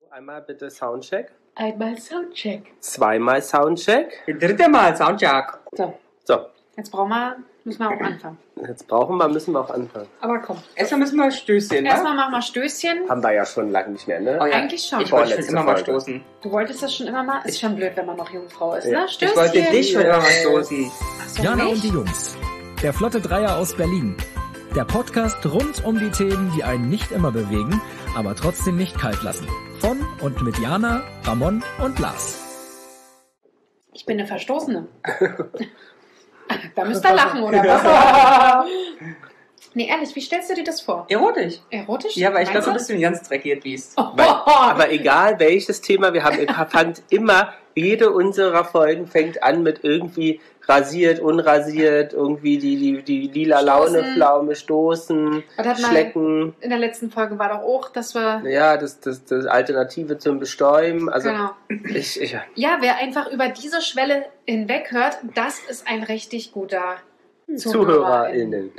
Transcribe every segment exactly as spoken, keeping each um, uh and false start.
Einmal bitte Soundcheck. Einmal Soundcheck. Zweimal Soundcheck. Dritte Mal Soundcheck. So, So, jetzt brauchen wir, müssen wir auch anfangen. jetzt brauchen wir, müssen wir auch anfangen. Aber komm. Erstmal müssen wir Stößchen, ne? Erstmal machen wir Stößchen. Haben wir ja schon lange nicht mehr, ne? Oh ja. Eigentlich schon. Ich wollte schon Vorletzte immer mal Folge. stoßen. Du wolltest das schon immer mal? Ist schon blöd, wenn man noch Jungfrau ist, Ja. ne? Ich Stößchen. wollte dich schon immer mal stoßen. Ach so, Jana mich? und die Jungs. Der Flotte Dreier aus Berlin. Der Podcast rund um die Themen, die einen nicht immer bewegen, aber trotzdem nicht kalt lassen. Von und mit Jana, Ramon und Lars. Ich bin eine Verstoßene. Da müsst ihr lachen, oder was? Nee, ehrlich, wie stellst du dir das vor? Erotisch. Erotisch? Ja, aber ich glaube, Meinst du du? bist ein ganz dreckiges Biest. Oh, Weil, aber egal welches Thema wir haben, ich fand immer, jede unserer Folgen fängt an mit irgendwie rasiert, unrasiert, irgendwie die, die, die lila Laune, Stoßen. Pflaume, stoßen, Was hat man- schlecken. In der letzten Folge war doch auch, dass wir... Ja, das, das, das Alternative zum Bestäuben. Also Genau. ich, ich, Ja, wer einfach über diese Schwelle hinweg hört, das ist ein richtig guter ZuhörerInnen.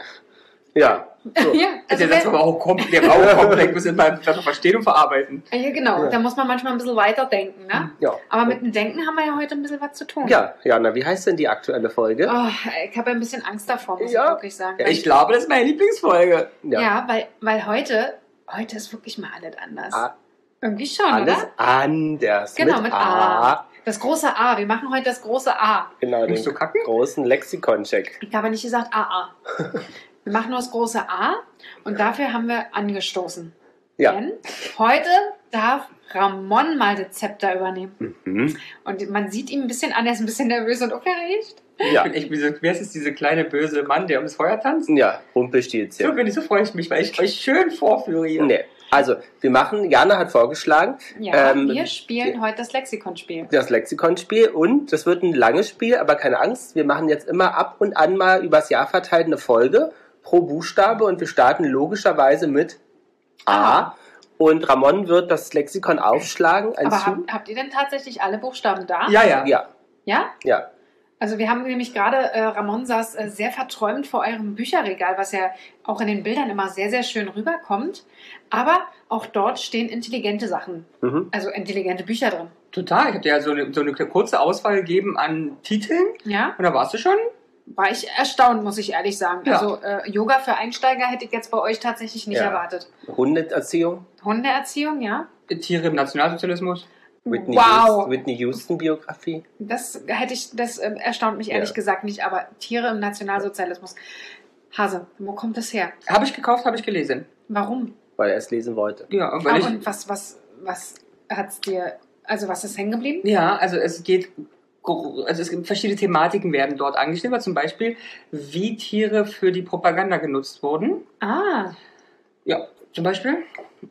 Ja. So. Ja, Also also der Satz wer, war auch komplett, der war auch komplett, muss immer einfach verstehen und verarbeiten. ja, genau, Ja. da muss man manchmal ein bisschen weiter denken, ne? Ja. Aber mit dem Denken haben wir ja heute ein bisschen was zu tun. Ja, Jana, wie heißt denn die aktuelle Folge? Oh, ich habe ein bisschen Angst davor, muss Ja. ich wirklich sagen. Ja, ich glaube, das ist meine Lieblingsfolge. ja, weil, weil heute, heute ist wirklich mal alles anders. Ah, Irgendwie schon, alles oder? anders. Genau, mit A. Das große A. Wir machen heute das große A. Genau, den Musst du kacken? großen Lexikon-Check. Ich habe nicht gesagt A A. Wir machen nur das große A und dafür haben wir angestoßen. Ja. Denn heute darf Ramon mal das Zepter übernehmen. Mhm. Und man sieht ihm ein bisschen an, er ist ein bisschen nervös und aufgeregt. Ja. Ich bin echt, wie so- wer ist es, diese kleine böse Mann, der ums Feuer tanzt? Ja, So Rumpelstilzchen. bin ich, so freue ich mich, weil ich euch schön vorführe hier. Nee. Also, wir machen, Jana hat vorgeschlagen, Ja, Ähm, wir spielen heute das Lexikonspiel. das Lexikonspiel und das wird ein langes Spiel, aber keine Angst, wir machen jetzt immer ab und an mal übers Jahr verteilt eine Folge pro Buchstabe und wir starten logischerweise mit A. Ah. Und Ramon wird das Lexikon aufschlagen. Ein Aber Zu- habt, habt ihr denn tatsächlich alle Buchstaben da? Ja, ja. ja, Ja? ja. Also wir haben nämlich gerade, äh, Ramon saß äh, sehr verträumt vor eurem Bücherregal, was ja auch in den Bildern immer sehr, sehr schön rüberkommt. Aber auch dort stehen intelligente Sachen, Mhm. also intelligente Bücher drin. Total. Ich habe dir ja so eine, so eine kurze Auswahl gegeben an Titeln. Ja, Und da warst du schon. war ich erstaunt, muss ich ehrlich sagen. Ja. Also äh, Yoga für Einsteiger hätte ich jetzt bei euch tatsächlich nicht Ja. erwartet. Hundeerziehung. Hundeerziehung, ja. Tiere im Nationalsozialismus. Whitney, wow, Houston, Whitney Houston Biografie. das hätte ich, das äh, erstaunt mich ehrlich Ja. gesagt nicht. Aber Tiere im Nationalsozialismus. Hase, wo kommt das her? Habe ich gekauft, habe ich gelesen. Warum? Weil er es lesen wollte. Ja, und weil Ah, ich, und was, was, was hat's dir, also was ist hängen geblieben? ja, also es geht, gro- also es gibt verschiedene Thematiken werden dort angeschnitten, zum Beispiel, wie Tiere für die Propaganda genutzt wurden. Ah, Ja, zum Beispiel.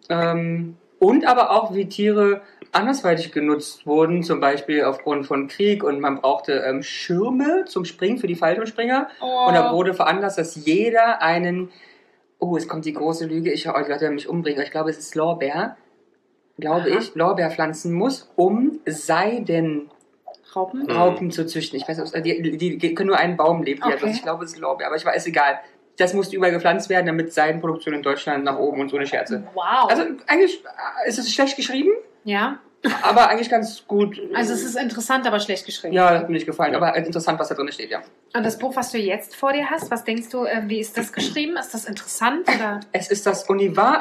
Ähm, und aber auch, wie Tiere andersweitig genutzt wurden, zum Beispiel aufgrund von Krieg und man brauchte ähm, Schirme zum Springen für die Fallschirmspringer. oh. Und da wurde veranlasst, dass jeder einen, oh, es kommt die große Lüge, ich, oh, ich werde mich umbringen, ich glaube, es ist Lorbeer, glaube Aha. ich, Lorbeer pflanzen muss, um Seidenraupen Raupen? Mhm. zu züchten. Ich weiß nicht, die, die, die können nur einen Baum leben, die Okay. also ich glaube, es ist Lorbeer, aber ich weiß, egal. Das musste überall gepflanzt werden, damit Seidenproduktion in Deutschland nach oben und so eine Scherze. Wow. Also eigentlich äh, ist es schlecht geschrieben, ja, aber eigentlich ganz gut. also es ist interessant, aber schlecht geschrieben. Ja, hat mir nicht gefallen, aber interessant, was da drin steht, ja. Und das Buch, was du jetzt vor dir hast, was denkst du, äh, wie ist das geschrieben? Ist das interessant oder? Es ist das Univa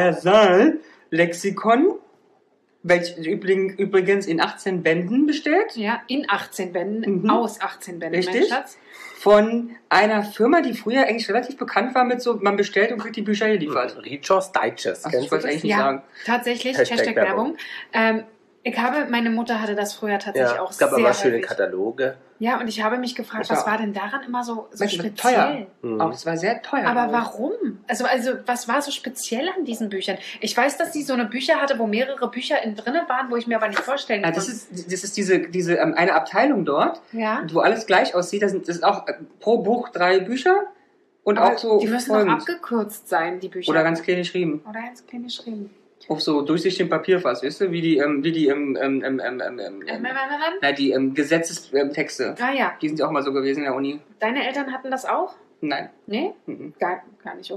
Universal-Lexikon, welches übrig- übrigens in achtzehn Bänden besteht, Ja, in achtzehn Bänden, Mhm. aus achtzehn Bänden, mein Richtig. Schatz. von einer Firma, die früher eigentlich relativ bekannt war mit so, man bestellt und kriegt die Bücher geliefert. Readers Digest. Ach, Kennst ich du wollte das? eigentlich nicht Ja, sagen. tatsächlich, Hashtag Hashtag, Werbung. Ähm, ich habe, meine Mutter hatte das früher tatsächlich Ja, auch es gab sehr aber schöne häufig. Kataloge. Ja, und ich habe mich gefragt, Das war- was war denn daran immer so, so Weißt du, speziell? teuer. Mhm. Auch das war sehr teuer. Aber glaube ich. warum? Also, also, was war so speziell an diesen Büchern? Ich weiß, dass sie so eine Bücher hatte, wo mehrere Bücher in drinne waren, wo ich mir aber nicht vorstellen Ah, kann. das ist, das ist diese, diese ähm, eine Abteilung dort, ja. wo alles gleich aussieht. Das sind, das sind auch äh, pro Buch drei Bücher und Aber auch so die müssen Folgen. doch abgekürzt sein, die Bücher. Oder ganz klein geschrieben. Oder ganz klein geschrieben. Auf so durchsichtigem Papier fast, weißt du? Wie die, ähm, wie die, ähm, ähm, ähm, ähm, ähm, ähm, Ähm, ähm, ähm, na, die ähm, Gesetzestexte. Ah ja, Die sind ja auch mal so gewesen in der Uni. deine Eltern hatten das auch? Nein. Nee? Mhm. Gar, gar nicht, okay.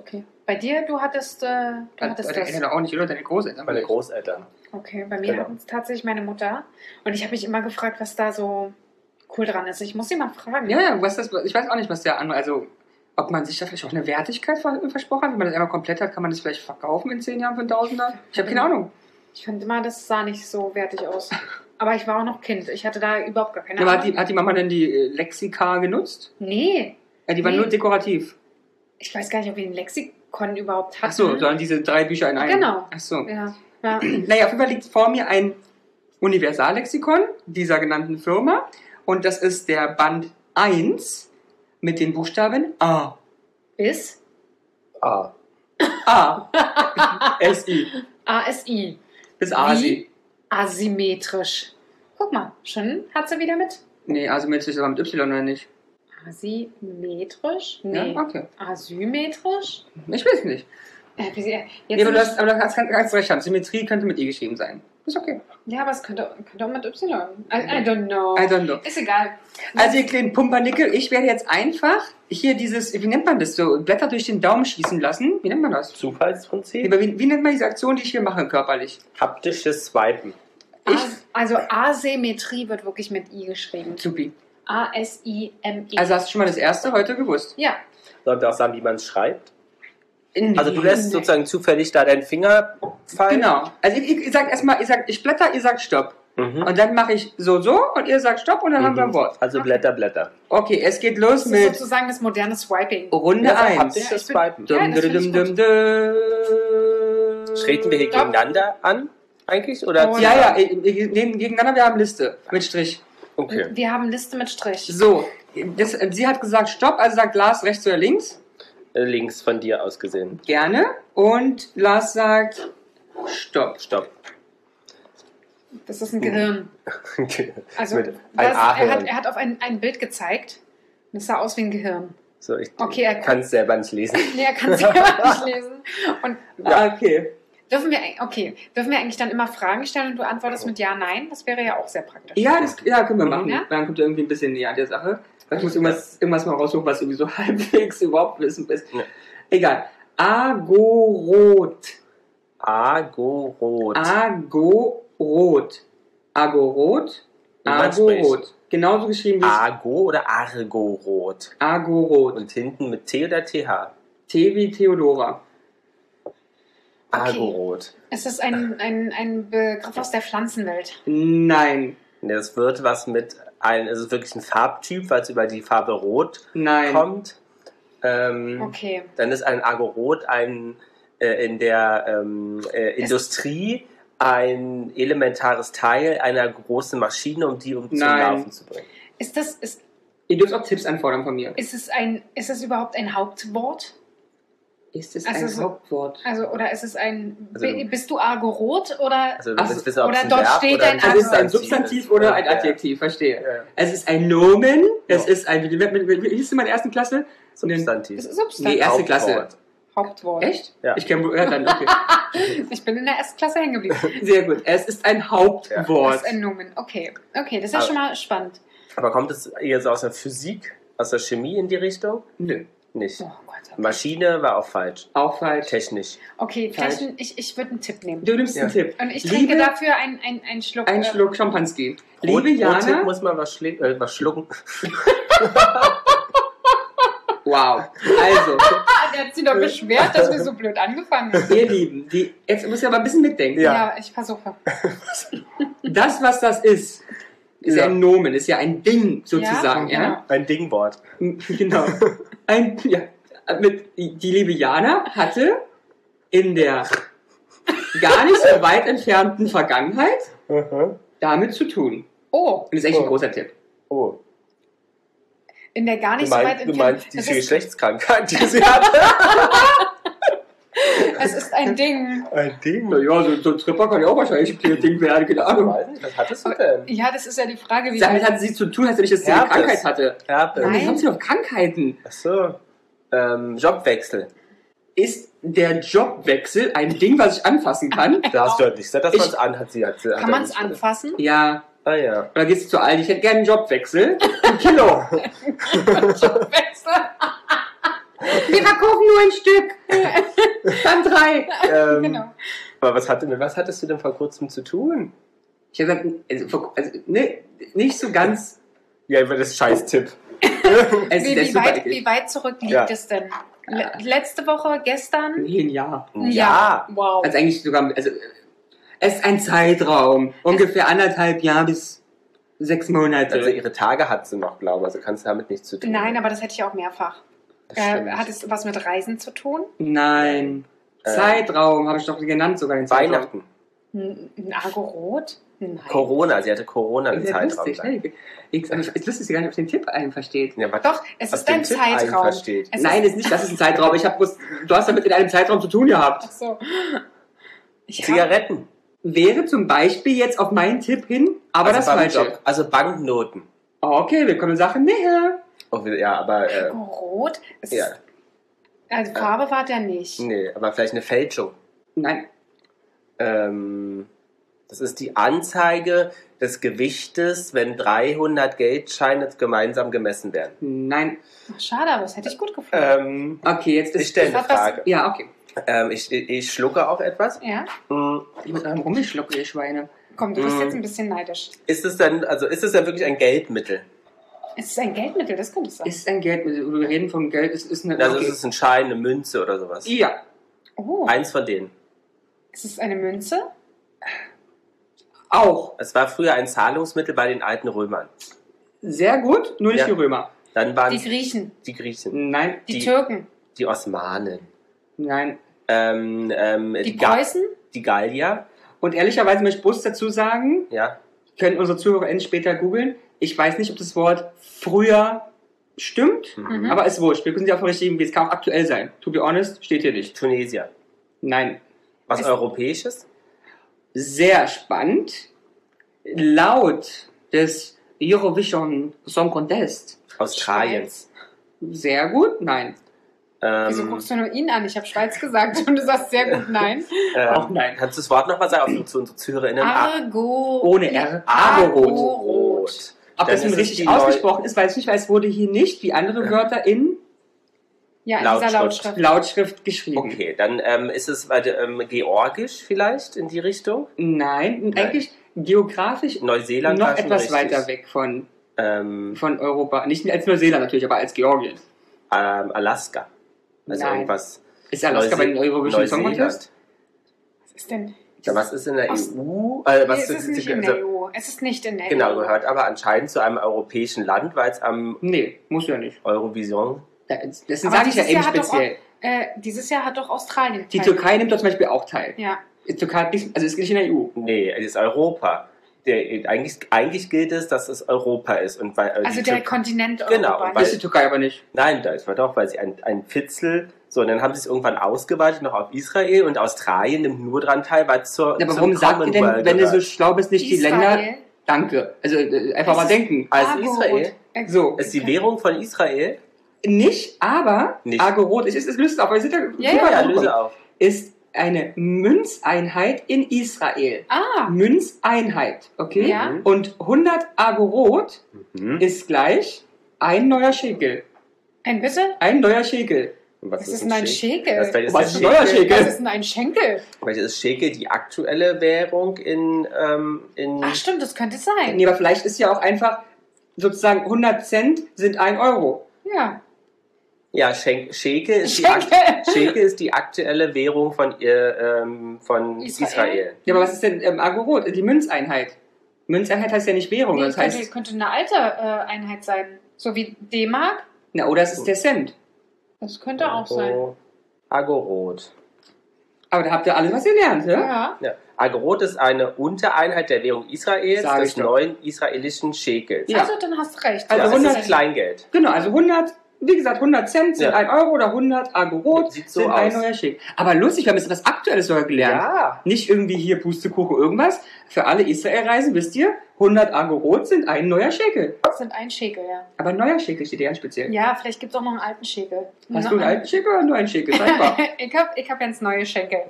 Bei dir, du hattest, äh, du hattest Deine das. Eltern auch nicht, oder? Deine Großeltern? Meine Großeltern. Okay, bei mir Genau. hatten es tatsächlich meine Mutter. Und ich habe mich immer gefragt, was da so cool dran ist. Ich muss sie mal fragen. Ja, ja, was das, ich weiß auch nicht, was der andere, also ob man sich da vielleicht auch eine Wertigkeit ver- versprochen hat. Wenn man das einmal komplett hat, kann man das vielleicht verkaufen in zehn Jahren für einen Tausender? Ich habe keine Ahnung. Ich fand immer, das sah nicht so wertig aus. Aber ich war auch noch Kind. Ich hatte da überhaupt gar keine Ja, aber Ahnung. hat, die, hat die Mama denn die äh, Lexika genutzt? Nee, Ja, die waren Nee. nur dekorativ. ich weiß gar nicht, ob wir ein Lexikon überhaupt hatten. Ach so, sondern diese drei Bücher in einem. Genau. Ach so. Ja. ja. Naja, auf jeden Fall liegt vor mir ein Universallexikon dieser genannten Firma. Und das ist der Band eins mit den Buchstaben A. Bis Ah. A. S I. A S I. Bis Asi. Asymmetrisch. Guck mal, schon hat sie wieder mit. Nee, asymmetrisch ist aber mit Y oder nicht? Asymmetrisch? Nee. Ja, okay. Asymmetrisch? Ich weiß nicht. Äh, wie sie- jetzt Nee, aber du nicht- hast, aber du hast ganz, ganz recht haben. Symmetrie könnte mit I geschrieben sein. Ist okay. ja, aber es könnte, könnte auch mit Y. I, I don't know. I don't know. Ist egal. Also ihr kleinen Pumpernickel, ich werde jetzt einfach hier dieses, wie nennt man das so, Blätter durch den Daumen schießen lassen. Wie nennt man das? Zufallsprinzip. Wie, wie nennt man diese Aktion, die ich hier mache, körperlich? Haptisches Swipen. Ich- As, also Asymmetrie wird wirklich mit I geschrieben. Supi. A S I M E. Also hast du schon mal das erste heute gewusst? ja. Sollen wir auch sagen, wie man es schreibt? In Also du lässt sozusagen zufällig da deinen Finger fallen. Genau. Also ich, ich, ich sag erstmal, ich sag, ich blätter, ihr sagt Stopp. Mhm. Und dann mache ich so, so und ihr sagt Stopp und dann haben wir ein Wort. Also Blätter, Blätter. Okay, es geht Das los ist mit sozusagen das moderne Swiping. Runde Ja, eins. haptisches Ja, ich bin- Swipen. Ja, Dum, das dum, find ich dum, gut. dum. Treten wir hier Stopp. gegeneinander an, eigentlich? Oder Oh, Ja, ja, äh, äh, gegen- gegeneinander, wir haben Liste mit Strich. Okay. Wir haben Liste mit Strich. So, das, sie hat gesagt Stopp, also sagt Lars rechts oder links. Äh, Links von dir aus gesehen. Gerne. Und Lars sagt Stopp. Stopp. Das ist ein Gehirn. Also Mit ein das, er, A-Hirn. hat, er hat auf ein, ein Bild gezeigt. Das sah aus wie ein Gehirn. So, ich Okay, er kann es selber nicht lesen. Nee, er kann es selber nicht lesen. Und Ja. Okay. dürfen wir, okay, dürfen wir eigentlich dann immer Fragen stellen und du antwortest mit Ja, Nein? Das wäre ja auch sehr praktisch. Ja, das ja, können wir machen. Ja? Dann kommt er irgendwie ein bisschen näher an der Sache. Ich muss irgendwas, irgendwas mal raussuchen, was irgendwie so halbwegs überhaupt wissen ist. Ja. Egal. Agorot. Agorot. Agorot. Agorot. Wie man Agorot. Genauso geschrieben wie Ago oder Argorot. Agorot. Und hinten mit T oder T H? T wie Theodora. Agorot. Es ist ein, ein, ein Begriff aus der Pflanzenwelt. Nein. Ne, das wird was mit ein, es ist wirklich ein Farbtyp, weil es über die Farbe Rot Nein. kommt. Ähm, Okay. Dann ist ein Agorot ein äh, in der ähm, äh, Industrie ein elementares Teil einer großen Maschine, um die um zum Nein. Laufen zu bringen. Ist das, ist, Ihr dürft auch Tipps anfordern von mir. ist es ein, ist es überhaupt ein Hauptwort? Ist es Also ein so- Hauptwort? Also, oder ist es ein, Also du- bist du Agorot oder? Also du Ach so, willst wissen, ob oder es ein dort Verb steht oder ein Also es ist ein Substantiv Substantiv ist. oder ein Ja. Adjektiv, verstehe. Ja. Es ist ein Nomen, es Ja. ist ein, wie, wie, wie, wie hieß du in meiner ersten Klasse? Substantiv. Es ist Nee, Substantiv. erste Klasse. Hauptwort. Hauptwort. Echt? Ja. Ich kenne ja, dann, okay. Ich bin in der ersten Klasse hängen geblieben. Sehr gut. Es ist ein Das Hauptwort. ist ein Nomen. Okay. Okay, das ist ja Aber- schon mal spannend. Aber kommt es eher so aus der Physik, aus der Chemie in die Richtung? Nö. Nicht. Oh Gott. Okay, Maschine war auch falsch. Auch falsch. Technisch. okay Falsch. Techn, ich, ich würde einen Tipp nehmen. Du nimmst Ja. einen Tipp. Und ich Liebe- trinke dafür einen, einen, einen Schluck. Ein äh, Schluck Champanski. Pro- Liebe pro Tipp Jana. muss man was, schli- äh, was schlucken. Wow. Also, Ah, der hat sich doch beschwert, dass wir so blöd angefangen haben. ihr Lieben, die, jetzt müsst ihr aber ein bisschen mitdenken. Ja. Ja, ich versuche. Das, was das ist, ist ja, Ja. ein Nomen, ist ja ein Ding sozusagen. Ja, Ja, genau. Ein Dingwort. Genau. Ein, ja, mit, die liebe Jana hatte in der gar nicht so weit entfernten Vergangenheit damit zu tun. Oh, Und das ist echt ein Oh. großer Tipp. Oh. in der gar Du nicht so weit meinst, du entfernt. meinst Es diese ist, Geschlechtskrankheit, die sie hatte? es ist ein Ding. Ein Ding? Naja, so, so ein Tripper kann ja auch wahrscheinlich ein Ding werden, keine Ich Ahnung. weiß nicht, was hattest du denn? Ja, das ist ja die Frage, wie Damit hat sie zu tun, als wenn ich das eine Herpes. Krankheit hatte. Herpes. Und Nein. jetzt haben sie noch Krankheiten. Achso. Ähm, Jobwechsel. Ist der Jobwechsel ein Ding, was ich anfassen kann? Da hast du halt nicht gesagt, dass Ich- man es anhat. Sie hat, hat kann man es anfassen? Ja. Ah ja. Oder gehst du zu Aldi? Ich hätte gerne einen Jobwechsel. Ein Kilo. Wir verkaufen nur ein Stück. Dann drei. Ähm, Genau. Aber was, hatte, was hattest du denn vor kurzem zu tun? Ich habe gesagt, also, vor- also ne, nicht so ganz. Ja, über das Scheiß-Tipp. Es Wie, der wie, ist super weit, eklig. wie weit zurück liegt Ja. es denn? Le letzte Woche, gestern? Nee, ein Jahr. Ja. Wow. Also eigentlich sogar, also es ist ein Zeitraum. Ungefähr anderthalb Jahre bis sechs Monate. Also ihre Tage hat sie noch, glaube ich. Also kannst du damit nichts zu tun. Nein, aber das hätte ich auch mehrfach. Das Äh, stimmt. hat es was mit Reisen zu tun? Nein. Äh, Zeitraum habe ich doch genannt, sogar den Zeitraum. Weihnachten. Ein, ein Agorot? Nein. Corona, sie hatte Corona im Das ist ja Zeitraum. lustig, ne? Ich, aber es ist lustig, gar nicht, ob den Tipp einen versteht. Ja, was Doch, es aus ist dem ein Tipp einen Zeitraum. versteht. Es Nein, ist, ist nicht, das ist ein Zeitraum. Ich hab bloß, du hast damit in einem Zeitraum zu tun gehabt. ach so. Ich hab, Zigaretten. Wäre zum Beispiel jetzt auf meinen Tipp hin, aber also das beim Falsche. Job. Also Banknoten. Okay, wir kommen Sachen näher. Oh, ja, aber äh, Agorot? Es ja, ist, also Farbe war der nicht. nee, aber vielleicht eine Fälschung. Nein, Ähm, das ist die Anzeige des Gewichtes, wenn dreihundert Geldscheine gemeinsam gemessen werden. nein. Ach, schade, aber das hätte ich gut gefunden. Ähm, Okay, jetzt ich ist stelle eine hat was- Frage. Ja, okay. Ähm, ich, ich schlucke auch etwas. Ja? Hm, Ich muss einem rumschlucken, ihr Schweine. Komm, du bist Mm. jetzt ein bisschen neidisch. Ist es dann, also ist es dann wirklich ein Geldmittel? Es ist ein Geldmittel, das könnte es sein. Ist ein Geld, wir reden vom Geld, es ist eine. Also okay. ist es ein Schein, eine Münze oder sowas? Ja, Oh, Eins von denen. ist es eine Münze? auch. Es war früher ein Zahlungsmittel bei den alten Römern. Sehr gut, nur nicht Ja. die Römer. Dann waren Die es Griechen, die Griechen, Nein, die, Die- Türken, die Osmanen, nein. ähm, ähm, die Ga- Preußen? die Gallier, Und ehrlicherweise möchte ich bloß dazu sagen, ja. können unsere ZuhörerInnen später googeln. Ich weiß nicht, ob das Wort früher stimmt, Mhm. aber ist wurscht. Wir können sie auf dem richtigen Weg. Es kann auch aktuell sein. To be honest, steht hier nicht. Tunesier. Nein. Was Ist- Europäisches? Sehr spannend. Laut des Eurovision Song Contest. Australien. Schweiz. Sehr gut, nein. Wieso Ähm, guckst du nur ihn an? Ich habe Schweiz gesagt und du sagst sehr gut nein. Auch ähm, nein. Kannst du das Wort nochmal sagen, auch zu unseren ZuhörerInnen? Argo. Ohne R. Agorot. Agorot. Ob Dann das nun ist es richtig die Neu- ausgesprochen ist, weiß ich nicht, weil es wurde hier nicht wie andere Wörter in Ja, in Lautschrift. dieser Lautschrift. Lautschrift geschrieben. Okay, dann ähm, ist es warte, ähm, georgisch vielleicht in die Richtung? Nein, Nein. eigentlich geografisch Neuseeland noch war schon etwas richtig. weiter weg von, Ähm, von Europa. Nicht als Neuseeland natürlich, aber als Georgien. ähm, Alaska. Also Nein. irgendwas. Ist Alaska bei Neuse- den Eurovision Song Contest? Neuseeland. Was ist denn? Ja, was ist in der Aus- E U? Äh, was es ist nicht also- in der E U. Es ist nicht in der E U. Genau, gehört aber anscheinend zu einem europäischen Land, weil es am Nee, muss ja nicht. Eurovision. Das das Aber sage ich ja dieses eben Jahr hat doch speziell. Äh, dieses Jahr hat doch Australien Die teilgenommen. Türkei nimmt da zum Beispiel auch teil. Ja. Die Türkei hat nichts, also ist nicht in der E U. Nee, es ist Europa. Der, eigentlich, eigentlich gilt es, dass es Europa ist. Und weil, äh, Also die der Tür- Kontinent Genau, Europa. und weil- Ist die Türkei aber nicht. Nein, das war doch, weil sie ein, ein Fitzel. So, und dann haben sie es irgendwann ausgeweitet noch auf Israel und Australien nimmt nur dran teil, weil es zur. Ja, aber zum warum sagt ihr denn, Commonwealth wenn ihr so gehört. schlau bist, nicht die Länder? Israel. Danke. Also äh, einfach Es mal ist- denken. Als Agorot. Israel? Äh, So. Ist die Währung von Israel? Nicht, aber Nicht. Agorot, ich ist es löst auf, aber ihr seht ja, Ja, super Ja, drauf. löse auf. ist eine Münzeinheit in Israel. Ah, Münzeinheit, okay? Ja. Und hundert Agorot Mhm. ist gleich ein neuer Schekel. ein bitte? Ein neuer Schekel. Und was Was ist denn ein Schekel? Das, vielleicht ist Was der ist ein neuer Schekel? Was ist denn ein Schenkel? Vielleicht ist Schekel die aktuelle Währung in. Ähm, in Ach stimmt, das könnte sein. Nee, aber vielleicht ist ja auch einfach sozusagen hundert Cent sind ein Euro. Ja. ja, Schenk, Schekel, ist die Schenkel. ak- Schekel ist die aktuelle Währung von, ihr, ähm, von Israel? Israel. Ja, aber was ist denn ähm, Agorot? Die Münzeinheit. Münzeinheit heißt ja nicht Währung, Nee, das könnte, heißt, könnte eine alte äh, Einheit sein. So wie D-Mark. na, oder es ist der Cent. Das könnte auch sein. Agoro- Agorot. Aber da habt ihr alles was ihr lernt, ja? Ja. Ja. Agorot ist eine Untereinheit der Währung Israels, Sag ich des doch. neuen israelischen Schekels. Ja. Also dann hast du recht. Also ja, das hundert ist Kleingeld. Genau, also hundert, wie gesagt, hundert Cent sind Ja. ein Euro oder hundert Agorot Sieht so sind ein aus. neuer Schekel. Aber lustig, wir haben jetzt was Aktuelles sogar gelernt. Ja. Nicht irgendwie hier Pustekuchen irgendwas. Für alle Israel-Reisen wisst ihr, hundert Agorot sind ein neuer Schekel. Das sind ein Schekel, ja. Aber ein neuer Schekel steht ja ganz speziell. Ja, vielleicht gibt es auch noch einen alten Schekel. Hast Noch du einen alten Schekel oder einen neuen Schekel? Sag mal. ich habe ich hab ganz neue Schenkel.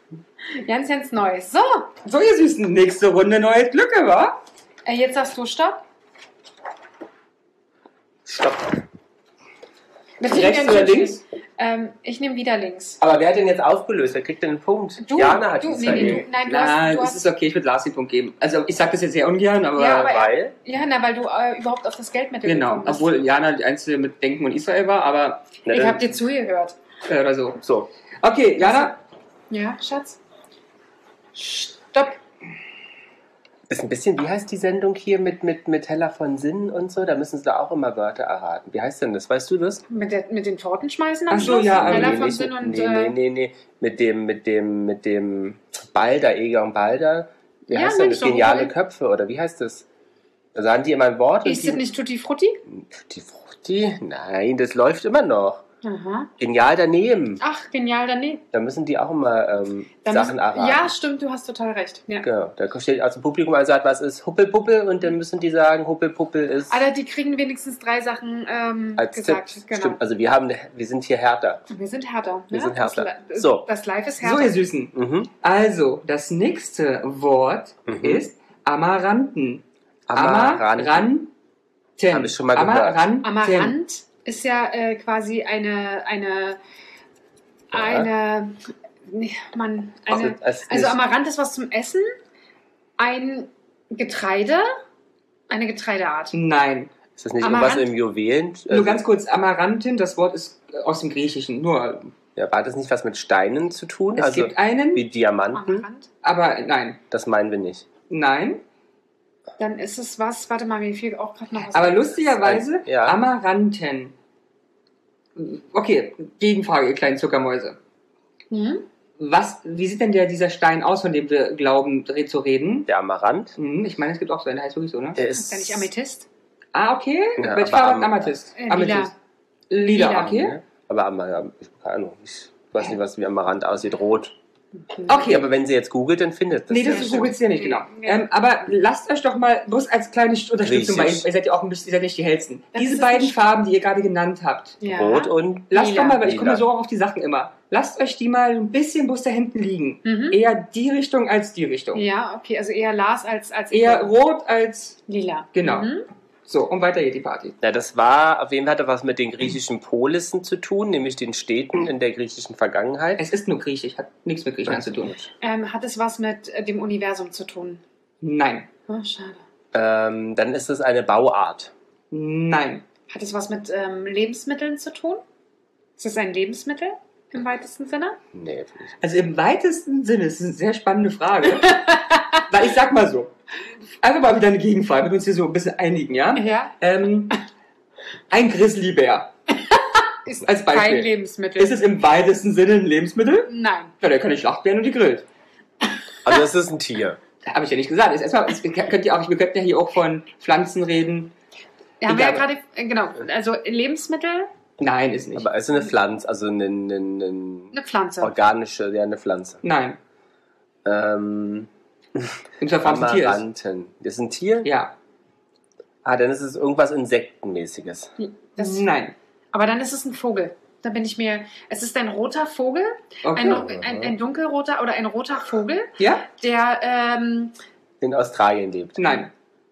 Ganz, ganz neu. So, So, ihr Süßen, nächste Runde neue Glücke, wa? äh, jetzt sagst du Stopp. Stopp. Wir kriegen Rechts einen oder Schnitt. links? Ähm, ich nehme wieder links. Aber wer hat denn jetzt aufgelöst? Wer kriegt denn den Punkt? Du, Jana hat du, die nee, Zeit. nee, du, nein, du hast, Nein, du es hast ist okay, ich würde Lars den Punkt geben. Also ich sage das jetzt sehr ungern, aber, Ja, aber- Weil? ja, na, weil du äh, überhaupt auf das Geldmittel genau. gekommen bist. Obwohl Jana die Einzige mit Denken und Israel war, aber Na, Ich dann- habe dir zugehört. äh, oder so. So. Okay, Jana, Ja, Schatz? Stopp. Ist ein bisschen, wie heißt die Sendung hier mit, mit, mit Hella von Sinn und so? Da müssen sie da auch immer Wörter erraten. Wie heißt denn das? Weißt du das? Mit, der, mit den Torten schmeißen am Ach so, Schluss? ja, Hella nee, von nicht, Sinn und... nee, äh, nee, nee, nee. Mit dem, mit dem, mit dem Balder, Eger und Balder. Wie Ja, heißt denn Mensch, das? doch, Geniale wohl. Köpfe, oder wie heißt das? Da sagen die immer ein Wort und Ist die, das nicht Tutti Frutti? die Fruchti? Nein, das läuft immer noch. Aha. Genial daneben. Ach, genial daneben. Da müssen die auch immer ähm, Da Sachen müssen- erraten. Ja, stimmt, du hast total recht. Ja. Genau. Da steht aus dem Publikum einer sagt, was ist Huppelpuppel und dann müssen die sagen, Huppelpuppel ist Alter, die kriegen wenigstens drei Sachen ähm, als gesagt. Tipp. Genau. Stimmt. Also wir haben, wir sind hier härter. Wir sind härter. Wir ja? sind härter. Das, Li- So. das Live ist so härter. ihr Süßen. Mhm. Also, das nächste Wort Mhm. ist Amaranten. Amaranten. Amaranten. Hab ich schon mal gehört. Amaranten. Amaranth ist ja äh, quasi eine, eine, Ja. eine, nee, Mann, Also, eine, es ist also nicht- Amaranth ist was zum Essen, ein Getreide, eine Getreideart. Nein. Ist das nicht Amaranth? irgendwas im Juwelen? Nur Also, ganz kurz, Amarantin, das Wort ist aus dem Griechischen. Nur, ja, war das nicht was mit Steinen zu tun? es also gibt einen, wie Diamanten? Amaranth. aber nein. Das meinen wir nicht. Nein. Dann ist es was, warte mal, mir fiel auch gerade noch was. Aber ein. lustigerweise, Ja. Amaranten. Okay, Gegenfrage, ihr kleinen Zuckermäuse. Hm? Was, wie sieht denn der, dieser Stein aus, von dem wir glauben re- zu reden? Der Amaranth? Hm, ich meine, es gibt auch so einen, der heißt wirklich so, ne? Der Ist ist der nicht Amethyst? Ah, okay. Ja, Welche aber Farbe Am- hat Amethyst? Äh, lila. Amethyst. Lila, Lila. okay. Ne? Aber Amaranth, ich keine Ahnung. Ich weiß nicht, was wie Amaranth aussieht. Rot. Okay, Ja, aber wenn sie jetzt googelt, dann findet das. nee, ja. das ist googelt ihr nicht, genau. Nee. Ähm, aber lasst euch doch mal, bloß als kleine Unterstützung, weil Griechisch. ihr seid ja auch ein bisschen, ihr seid nicht die hellsten. Das Diese ist beiden nicht- Farben, die ihr gerade genannt habt, Ja. Rot und lasst Lila. doch mal, weil ich komme Lila. so auch auf die Sachen immer, lasst euch die mal ein bisschen bloß da hinten liegen. Mhm. Eher die Richtung als die Richtung. Ja, okay, also eher Lars als, als Eher rot als, lila. genau. Mhm. So, und weiter geht die Party. Ja, das war, auf jeden Fall hatte was mit den griechischen Polissen zu tun, nämlich den Städten in der griechischen Vergangenheit. Es ist nur griechisch, hat nichts mit Griechenland zu tun. Ähm, hat es was mit äh, dem Universum zu tun? Nein. Oh, schade. Ähm, dann ist es eine Bauart. Nein. Hat es was mit ähm, Lebensmitteln zu tun? Ist es ein Lebensmittel im weitesten Sinne? Nee, finde ich. Also im weitesten Sinne, es ist eine sehr spannende Frage. Weil ich sag mal so, einfach mal wieder eine Gegenfrage, damit wir uns hier so ein bisschen einigen, ja? Ja. Ähm, ein Grizzlybär. Ist Als Beispiel. kein Lebensmittel. Ist es im weitesten Sinne ein Lebensmittel? Nein. Ja, der kann die Schlacht werden und die grillt. Also es ist ein Tier. Habe ich ja nicht gesagt. Ist erstmal, es, könnt ihr auch, wir könnten ja hier auch von Pflanzen reden. Da haben wir ja Egal. gerade, äh, genau, also Lebensmittel, Nein, ist nicht. Aber es ist eine Pflanze, also eine, eine, eine eine Pflanze. organische, ja, eine Pflanze. Nein. Ähm, Im Verfahren ein Tier ist. Amaranten. Das ist ein Tier? Ja. Ah, dann ist es irgendwas Insektenmäßiges. Das, Nein. aber dann ist es ein Vogel. Da bin ich mir. Es ist ein roter Vogel, Okay. ein, ein, ein dunkelroter oder ein roter Vogel, Ja? der ähm, In Australien lebt. Nein.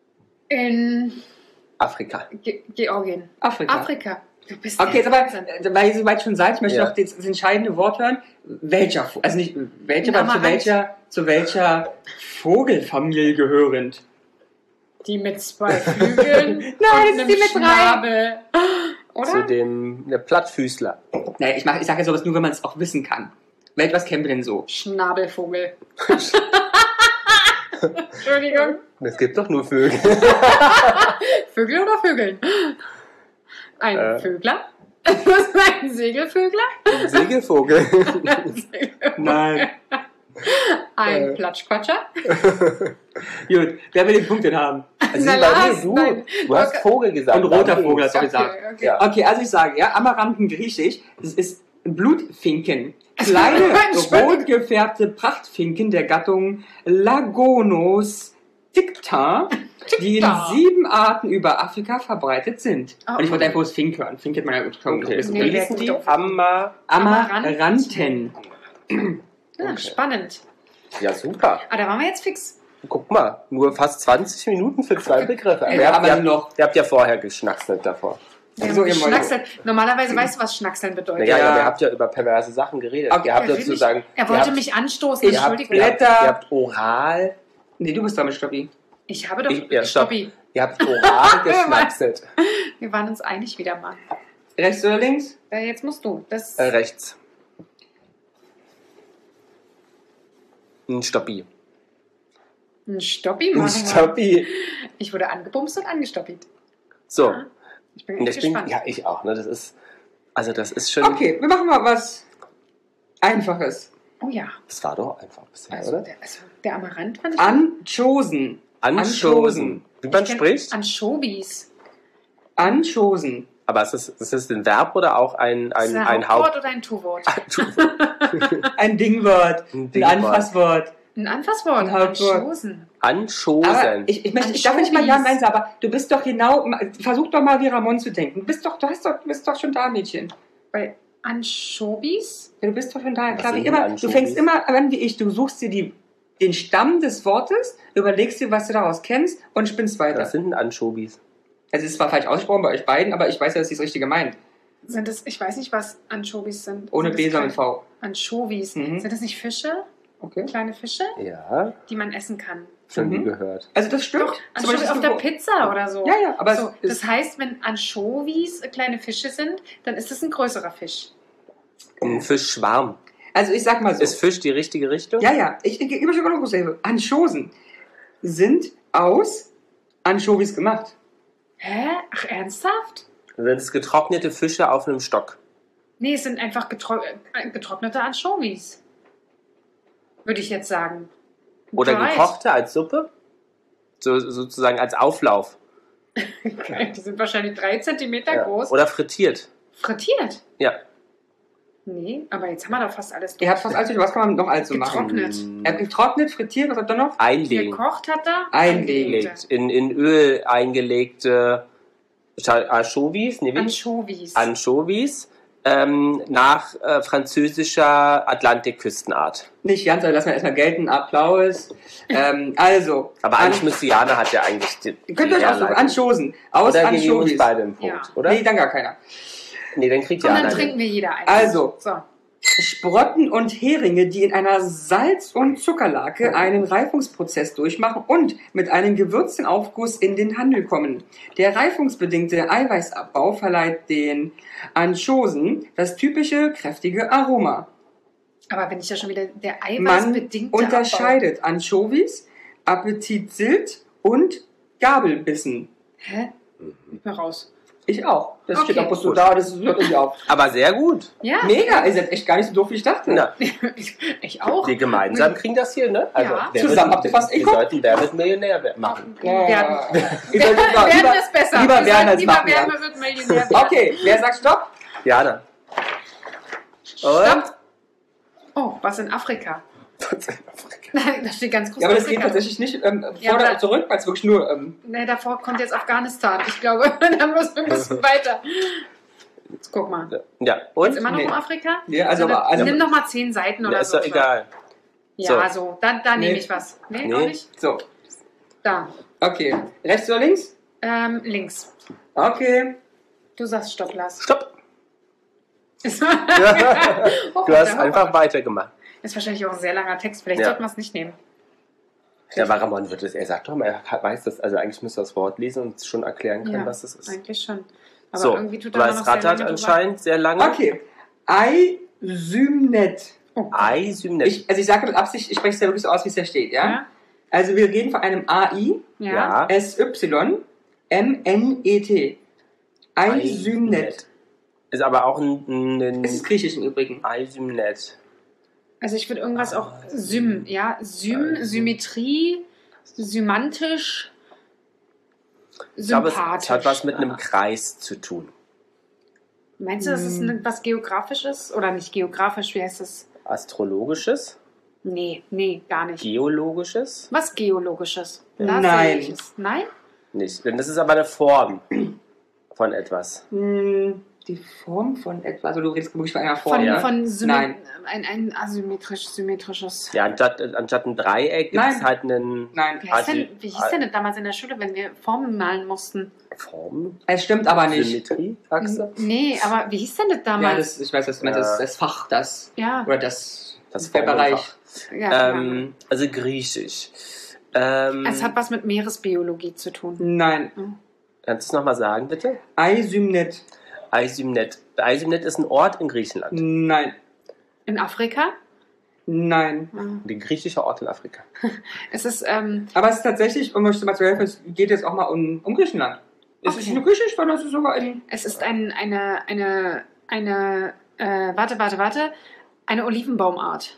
in Afrika. Ge Georgien. Afrika. Afrika. Du bist Okay, jetzt der aber, Wahnsinn. äh, weil ihr soweit schon seid, ich möchte Ja. noch das, das entscheidende Wort hören. Welcher, Vo- also nicht welcher, Ein aber zu Amarant. welcher, zu welcher Vogelfamilie gehörend? Die mit zwei Flügeln. Nein, und es ist einem die mit drei. Schnabel. Oder? Zu dem der Plattfüßler. Naja, ich, mach- ich sage jetzt sowas nur, wenn man es auch wissen kann. Wel- Was kennen wir denn so? Schnabelvogel. Entschuldigung. Es gibt doch nur Vögel. Vögel oder Vögeln? Ein Äh. Vögler? Was ist ein Segelvögler? Ein Segelvogel. Nein. Ein Äh. Platschquatscher? Gut, wer will den Punkt denn haben? Also, Na, nee, Lars, du, nein. du hast Okay. Vogel gesagt. Und roter Darum Vogel, ging's. hast du gesagt. Okay, okay. Ja. Okay, also ich sage, ja, Amaranten griechisch, das ist Blutfinken. Kleine, Entschuldigung. rot gefärbte Prachtfinken der Gattung Lagonos ticta, die in Ticta. sieben Arten über Afrika verbreitet sind. Oh. Und ich wollte einfach bloß Fink hören. Fink hat man ja schon Okay. ein bisschen. Nee, Wie wer hießen die? doof. Amma. Amaranten. Ja, Okay. spannend. Ja, super. Ah, da waren wir jetzt fix. Guck mal, nur fast zwanzig Minuten für zwei Begriffe. Aber Ja, ihr, habt, aber ihr, habt, noch. ihr habt ja vorher geschnackselt davor. Wir So, haben ihr Mäuse. geschnackselt. Normalerweise weißt du, was Schnackseln bedeutet. Naja, Ja. aber ihr habt ja über perverse Sachen geredet. Okay, ihr habt Er will sozusagen. mich- er ihr wollte habt, mich anstoßen, Ich ihr habt, Entschuldigung. ihr, habt, Blätter. ihr habt oral. Nee, du bist dran mit Stoppi. Ich habe doch... Ich, ja, stopp. Stoppi. Ihr habt oral geschnackselt. Wir waren uns einig wieder mal. Rechts oder links? Äh, Jetzt musst du. Das Äh, rechts. Ein Stoppi. ein Stoppi Ein machen wir. Stoppi. Ich wurde angebumst und angestoppiert. So. Ja, Ich bin Und echt ich bin, gespannt. ja, ich auch, ne? Das ist. Also das ist schon. Okay, wir machen mal was Einfaches. Oh ja. Das war doch einfach bisher, Also oder? der, also der Amaranth fand ich... Anchosen. Anschosen. Wie man Ich kenn spricht. Anchovies. Anchosen. Aber ist das, ist das ein Verb oder auch ein, Ist ein, das ein ein Hauptwort Haupt? oder ein Tu-Wort? Ein Dingwort. Ein Ein Dingwort. Anfasswort. Ein Anfasswort. Ein Hauptwort. Anschosen. Anschosen. Aber ich, ich, möchte, ich darf nicht mal ja Anchovies. nein sagen, aber du bist doch genau, versuch doch mal wie Ramon zu denken. Du bist doch, du hast doch, du bist doch schon da, Mädchen. Bei Anchovies? Ja, du bist doch schon da. Was Klar, wie sind immer, denn du fängst Anchovies? immer an wie ich. Du suchst dir die, den Stamm des Wortes, überlegst dir, was du daraus kennst und spinnst weiter. Was sind denn Anchovies? Also es ist zwar falsch ausgesprochen bei euch beiden, aber ich weiß ja, dass sie das Richtige meint. Sind das, ich weiß nicht, was Anchovies sind. Ohne Sind B, das sondern mit kleine- V. Anchovies. Mhm. Sind das nicht Fische? Okay. Kleine Fische, Ja, die man essen kann? schon nie Mhm. gehört. Also das stimmt. Doch, Zum Anchovies Beispiel auf der so- Pizza oder so. Ja, ja, aber so, es das ist, heißt, wenn Anchovies kleine Fische sind, dann ist es ein größerer Fisch. Ein Fischschwarm. also ich sag mal so. Ist Fisch die richtige Richtung? Ja, ja, ich, ich gebe schon noch Hilfe. Anchosen sind aus Anchovies gemacht. Hä? Ach, ernsthaft? Sind es getrocknete Fische auf einem Stock? Nee, es sind einfach getro äh, getrocknete Anchovies. Würde ich jetzt sagen. Oder Dried. gekochte als Suppe? So, sozusagen als Auflauf. Die sind wahrscheinlich drei Zentimeter Ja. groß. Oder frittiert. Frittiert? Ja. Nee, aber jetzt haben wir doch fast alles Ihr habt fast alles, was kann man noch allzu machen? Getrocknet. Mm, Er hat getrocknet, frittiert, was hat er noch? Einlegen. gekocht hat er. Einlegen. Eingelegt. In, in Öl eingelegte Scha- Anchovies, nee, wie? Anchovies. Anchovies ähm, nach äh, französischer Atlantikküstenart. Nicht ganz, also lassen wir erstmal gelten. Applaus. ähm, also. Aber eigentlich an, müsste Jana hat ja eigentlich die, Ihr könnt die euch aussuchen. Herleitung. Anchosen. Aus Oder geben wir uns Anchovies. beide einen Punkt, Ja. oder? Nee, dann gar keiner. Nee, dann kriegt Und Jana dann den. trinken wir jeder einen. Also. So. Sprotten und Heringe, die in einer Salz- und Zuckerlake einen Reifungsprozess durchmachen und mit einem gewürzten Aufguss in den Handel kommen. Der reifungsbedingte Eiweißabbau verleiht den Anchosen das typische kräftige Aroma. Aber wenn ich ja schon wieder der Man eiweißbedingte unterscheidet Anchovies, Appetitsilt und Gabelbissen. Abbau. Hä? Ich bin raus. Ich auch. Das Okay. steht auch bloß so da, das hört irgendwie auf. Aber sehr gut. Ja. Mega, ihr seid echt gar nicht so doof, wie ich dachte. Na, Ich, ich auch. wir gemeinsam kriegen das hier, ne? Ja. wer Zusammen wird- habt ihr fast Wir Echo. sollten Wer wird Millionär wer- machen. Wir werden, Ihr solltet doch werden lieber, es besser. lieber Wir werden sollten als lieber machen. werden, Ja. wird Millionär werden. Okay, wer sagt Stopp? Jana. Und? Stopp. Oh, was in Afrika? Da steht ganz groß Ja, aber das geht Afrika. tatsächlich nicht ähm, vor Ja, oder aber- zurück, weil es wirklich nur. Ähm, Nee, davor kommt jetzt Afghanistan. Ich glaube, dann müssen wir ein bisschen weiter. Jetzt guck mal. Ja, Ist und? immer noch Nee. um Afrika? ja, also, Oder aber, also, nimm noch mal zehn Seiten Ja, oder ist so. doch egal. Ja, so. Da, da Nee. nehme ich was. Nee, Nee. auch nicht? so, Da. okay. Rechts oder links? Ähm, links. Okay. Du sagst Stopp, Lars. Stopp. Ist Du Oh, hast der einfach Horror. weitergemacht. Ist wahrscheinlich auch ein sehr langer Text. Vielleicht Ja. sollten wir es nicht nehmen. Ja, aber Ramon wird es, er sagt doch mal, er hat- weiß das, also eigentlich müsste er das Wort lesen und schon erklären können, Ja, was das ist. eigentlich schon. Aber So, irgendwie tut er aber immer es noch sehr rattert lange drüber. anscheinend sehr lange. Okay. Eisymnet. Oh. Eisymnet. Ich, also ich sage mit Absicht, ich spreche es ja wirklich so aus, wie es da steht, ja? Ja? Also wir reden von einem A I Ja. Ja. S Y M N E T. Eisymnet. Ist aber auch ein, ein, Es ist griechisch im Übrigen. Eisymnet. Also ich würde irgendwas auch Sym, ja, Sym, Symmetrie, symantisch, Ich glaube, es, sympathisch. es hat was mit einem Kreis zu tun. Meinst du, das ist Hm. was Geografisches? Oder nicht geografisch, wie heißt das? Astrologisches? Nee, nee, gar nicht. Geologisches? Was Geologisches? Nein. sehe ich es. Nein? Nicht. Denn das ist aber eine Form von etwas. Hm, Die Form von etwas, also du redest wirklich von einer Form, Von, ja? von Symmet- Nein. ein, ein asymmetrisch, symmetrisches. Ja, anstatt, anstatt ein Dreieck gibt es Nein. halt einen Nein, Wie hieß, denn, Asy- wie hieß denn das damals in der Schule, wenn wir Formen malen mussten? Form, es stimmt aber nicht. Symmetrie, sagst du? Nee, aber wie hieß denn das Ja, damals? das, ich weiß, was du meinst, das, das Fach, das, Ja, oder das, Das der Bereich. Formenfach. ja, ja. Ähm, also Griechisch. Ähm, Es hat was mit Meeresbiologie zu tun. Nein, kannst du es nochmal sagen, bitte? Eisymnet. Aisymnet. Aisymnet ist ein Ort in Griechenland. Nein, In Afrika? nein. Ja. Ein griechischer Ort in Afrika. Es ist, ähm, Aber es ist tatsächlich, um euch mal zu helfen, es geht jetzt auch mal um, um Griechenland. Es ist Okay. nicht nur griechisch, sondern es ist sogar ein... es ist ein, eine, eine, eine, äh, warte, warte, warte, eine Olivenbaumart.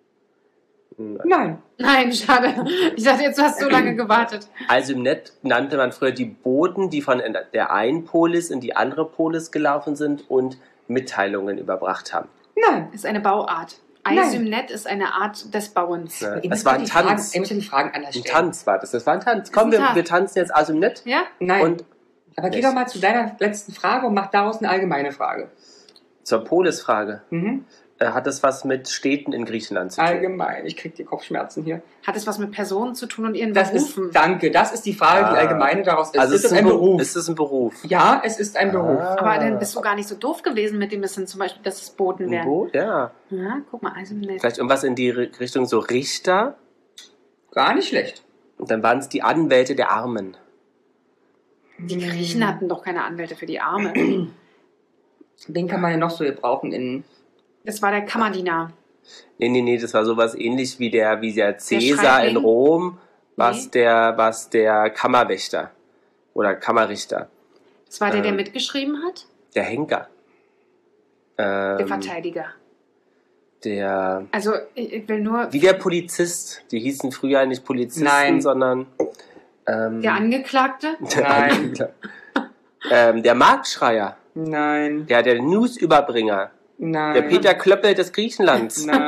Nein. Nein, schade. Ich dachte, jetzt du hast so lange gewartet. Aisymnet nannte man früher die Boten, die von der einen Polis in die andere Polis gelaufen sind und Mitteilungen überbracht haben. Nein. Es ist eine Bauart. Nein. Aisymnet ist eine Art des Bauens. Ja, Ihr es müsst war ja ein die Fragen- Tanz. Ihr müsst ja die Fragen anders Ein stellen. Tanz war das. Das war ein Tanz. Komm, ein wir, Tanz. wir tanzen jetzt Aisymnet. Ja? Nein. Und Aber geh doch mal zu deiner letzten Frage und mach daraus eine allgemeine Frage. zur Polis-Frage. Mhm. Äh, Hat das was mit Städten in Griechenland zu tun? Allgemein. Ich krieg die Kopfschmerzen hier. Hat es was mit Personen zu tun und ihren Das Berufen? ist, danke, das ist die Frage, die Ah. allgemeine daraus ist. Also ist es es ein Beruf? Ist es ein Beruf? Ja, es ist ein Beruf. Ah. Aber dann bist du gar nicht so doof gewesen mit dem, das sind zum Beispiel, dass es Boten Ein wären. Boot? Ja. Ja, guck mal, Aisymnet. Vielleicht irgendwas in die Ri- Richtung so Richter. Gar nicht schlecht. Und dann waren es die Anwälte der Armen. Die Griechen hatten doch keine Anwälte für die Arme. Den kann man ja noch so gebrauchen in... Das war der Kammerdiener. Nee, nee, nee, das war sowas ähnlich wie der, wie der Cäsar Schreibling? in Rom, was Nee. der, was der Kammerwächter oder Kammerrichter, Das war der, der Ähm. mitgeschrieben hat? der Henker. Ähm, Der Verteidiger. der, Also, ich ich will nur. wie der Polizist. Die hießen früher nicht Polizisten, Nein. sondern ähm, Der Angeklagte? Nein. ähm, der Marktschreier, Nein. der, der Newsüberbringer, Nein. der Peter Klöppel des Griechenlands. Nein.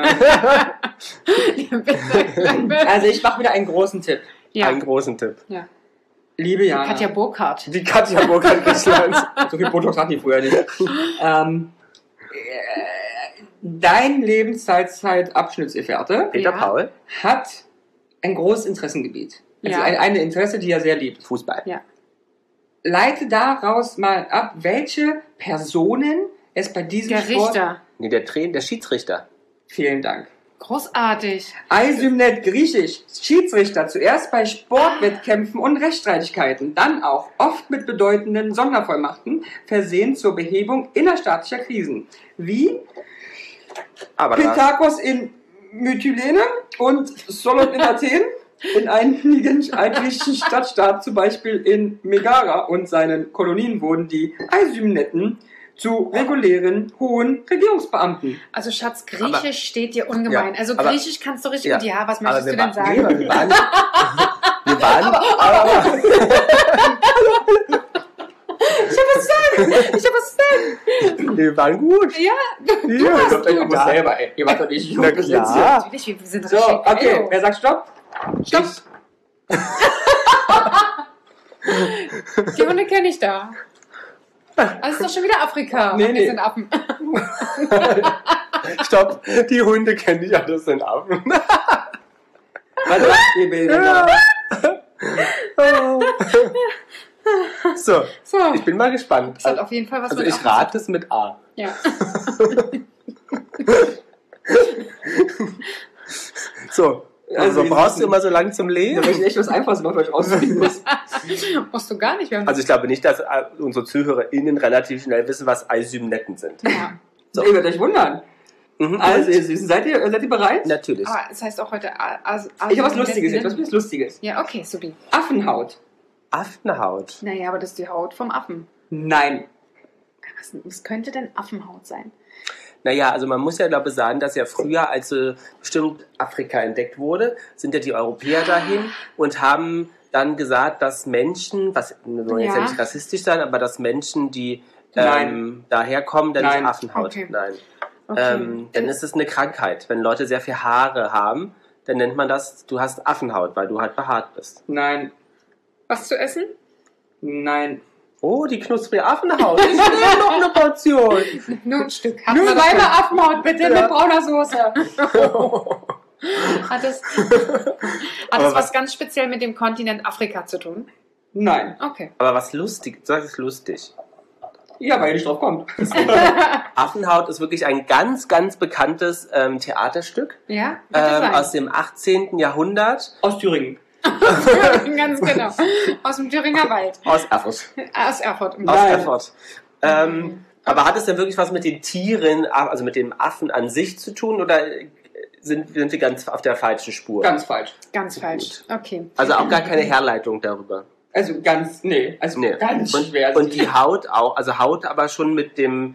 ja. Also ich mache wieder einen großen Tipp. Einen großen Tipp. ja. Liebe Jana. Katja Burkhardt. Die Katja Burkhardt Griechenlands. So viel Botox hatten die früher nicht. ähm, äh, dein Lebenszeit-Abschnittsgefährte Peter Ja. Paul, hat ein großes Interessengebiet. Also Ja. ein, eine Interesse, die er sehr liebt. Fußball. Ja. Leite daraus mal ab, welche Personen es bei diesem Der Sport... Richter. Nee, der Trainer, der Schiedsrichter. Vielen Dank. Großartig. Eisymnet Griechisch, Schiedsrichter, zuerst bei Sportwettkämpfen und Rechtsstreitigkeiten, dann auch oft mit bedeutenden Sondervollmachten, versehen zur Behebung innerstaatlicher Krisen, wie Aber da, Pythagos in Mytilene und Solon in Athen, in einigen altgriechischen Stadtstaaten, zum Beispiel in Megara und seinen Kolonien, wurden die Eisymnetten zu regulären hohen Regierungsbeamten. Also Schatz, Griechisch Aber- steht dir ungemein. Ja, also aber- Griechisch kannst du richtig ja, gut. Ja, was aber möchtest wir du denn wa- nee, sagen? wir waren, wir waren, aber, Ich hab was zu sagen. Ich hab was zu sagen. wir waren gut. Ja, du, Ja, hast kommt euch Aber selber, ey. Ihr wart doch nicht Na jung. klar. natürlich, wir sind So, richtig okay. geil. Wer sagt Stopp? Stopp. Die Hunde kenne ich da. Das ist doch schon wieder Afrika. Nee, Wir nee. sind Affen. Stopp, die Hunde kenne ich ja, das sind Affen. Was sagt ihr Bilder? So, So, ich bin mal gespannt. das hat auf jeden Fall was Also mit ich Affen rate es mit A. zu- Ja. So, Also also wir brauchst wissen- du immer so lange zum Da Lesen? möchte ich echt was Einfaches noch für euch rausfinden müssen. Musst du gar nicht. Wir haben Also ich glaube nicht, dass äh, unsere ZuhörerInnen relativ schnell wissen, was Eisymnetten sind. ja. So. Ihr werdet euch wundern. Mhm. Also, ihr Süßen, seid ihr, seid ihr bereit? Natürlich. Aber es heißt auch heute. A- As- Ich habe was Lustiges jetzt, was Asymnetten. was Lustiges. Ja, okay, supi. Affenhaut. Affenhaut. Naja, aber das ist die Haut vom Affen. Nein. Was, was könnte denn Affenhaut sein? Naja, also man muss ja glaube ich sagen, dass ja früher, als äh, bestimmt Afrika entdeckt wurde, sind ja die Europäer dahin und haben dann gesagt, dass Menschen, was wir wollen jetzt ja Ja. nicht rassistisch sein, aber dass Menschen, die Nein. ähm, daherkommen, dann Nein. nicht Affenhaut. Okay. Nein. Okay. Ähm, dann ist es eine Krankheit. Wenn Leute sehr viel Haare haben, dann nennt man das, du hast Affenhaut, weil du halt behaart bist. Nein. Was zu essen? Nein. Oh, die knusprige Affenhaut. Ich will noch eine Portion. Nur ein Stück. Nur wir das zweimal schon? Affenhaut, bitte, Ja. mit brauner Soße. Hat das, hat Aber das was was- ganz speziell mit dem Kontinent Afrika zu tun? Nein. Okay. Aber was lustig, sag es lustig. Ja, weil ihr nicht drauf kommt. Affenhaut ist wirklich ein ganz, ganz bekanntes ähm, Theaterstück Ja, könnte ähm, sein. aus dem achtzehnten Jahrhundert Aus Thüringen. Ganz genau. Aus dem Thüringer Wald. aus Erfurt. Aus Erfurt. Aus Nein. Erfurt. Ähm, aber hat es denn wirklich was mit den Tieren, also mit dem Affen an sich zu tun oder sind, sind wir ganz auf der falschen Spur? Ganz falsch. Ganz falsch. Okay. Also auch gar keine Herleitung darüber. Also ganz, nee, also Nee. ganz und, schwer. Und die Haut auch, also Haut aber schon mit dem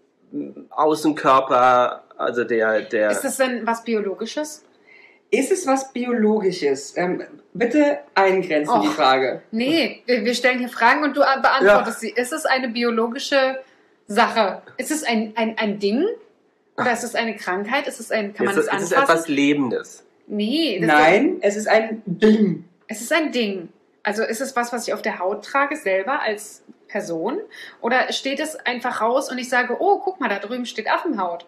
Außenkörper, also der, der. Ist das denn was Biologisches? Ist es was Biologisches? Ähm, bitte eingrenzen, Och. die Frage. Nee, wir wir stellen hier Fragen und du beantwortest sie. Ist es eine biologische Sache? Ist es ein, ein, ein Ding? Oder ist es eine Krankheit? Ist es ein, kann man ist, das es- ist es anfassen? etwas Lebendes? Nee. Das Nein, es ist ein Ding. Ist, es ist ein Ding. Also ist es was, was ich auf der Haut trage, selber als Person? Oder steht es einfach raus und ich sage, oh, guck mal, da drüben steht Affenhaut.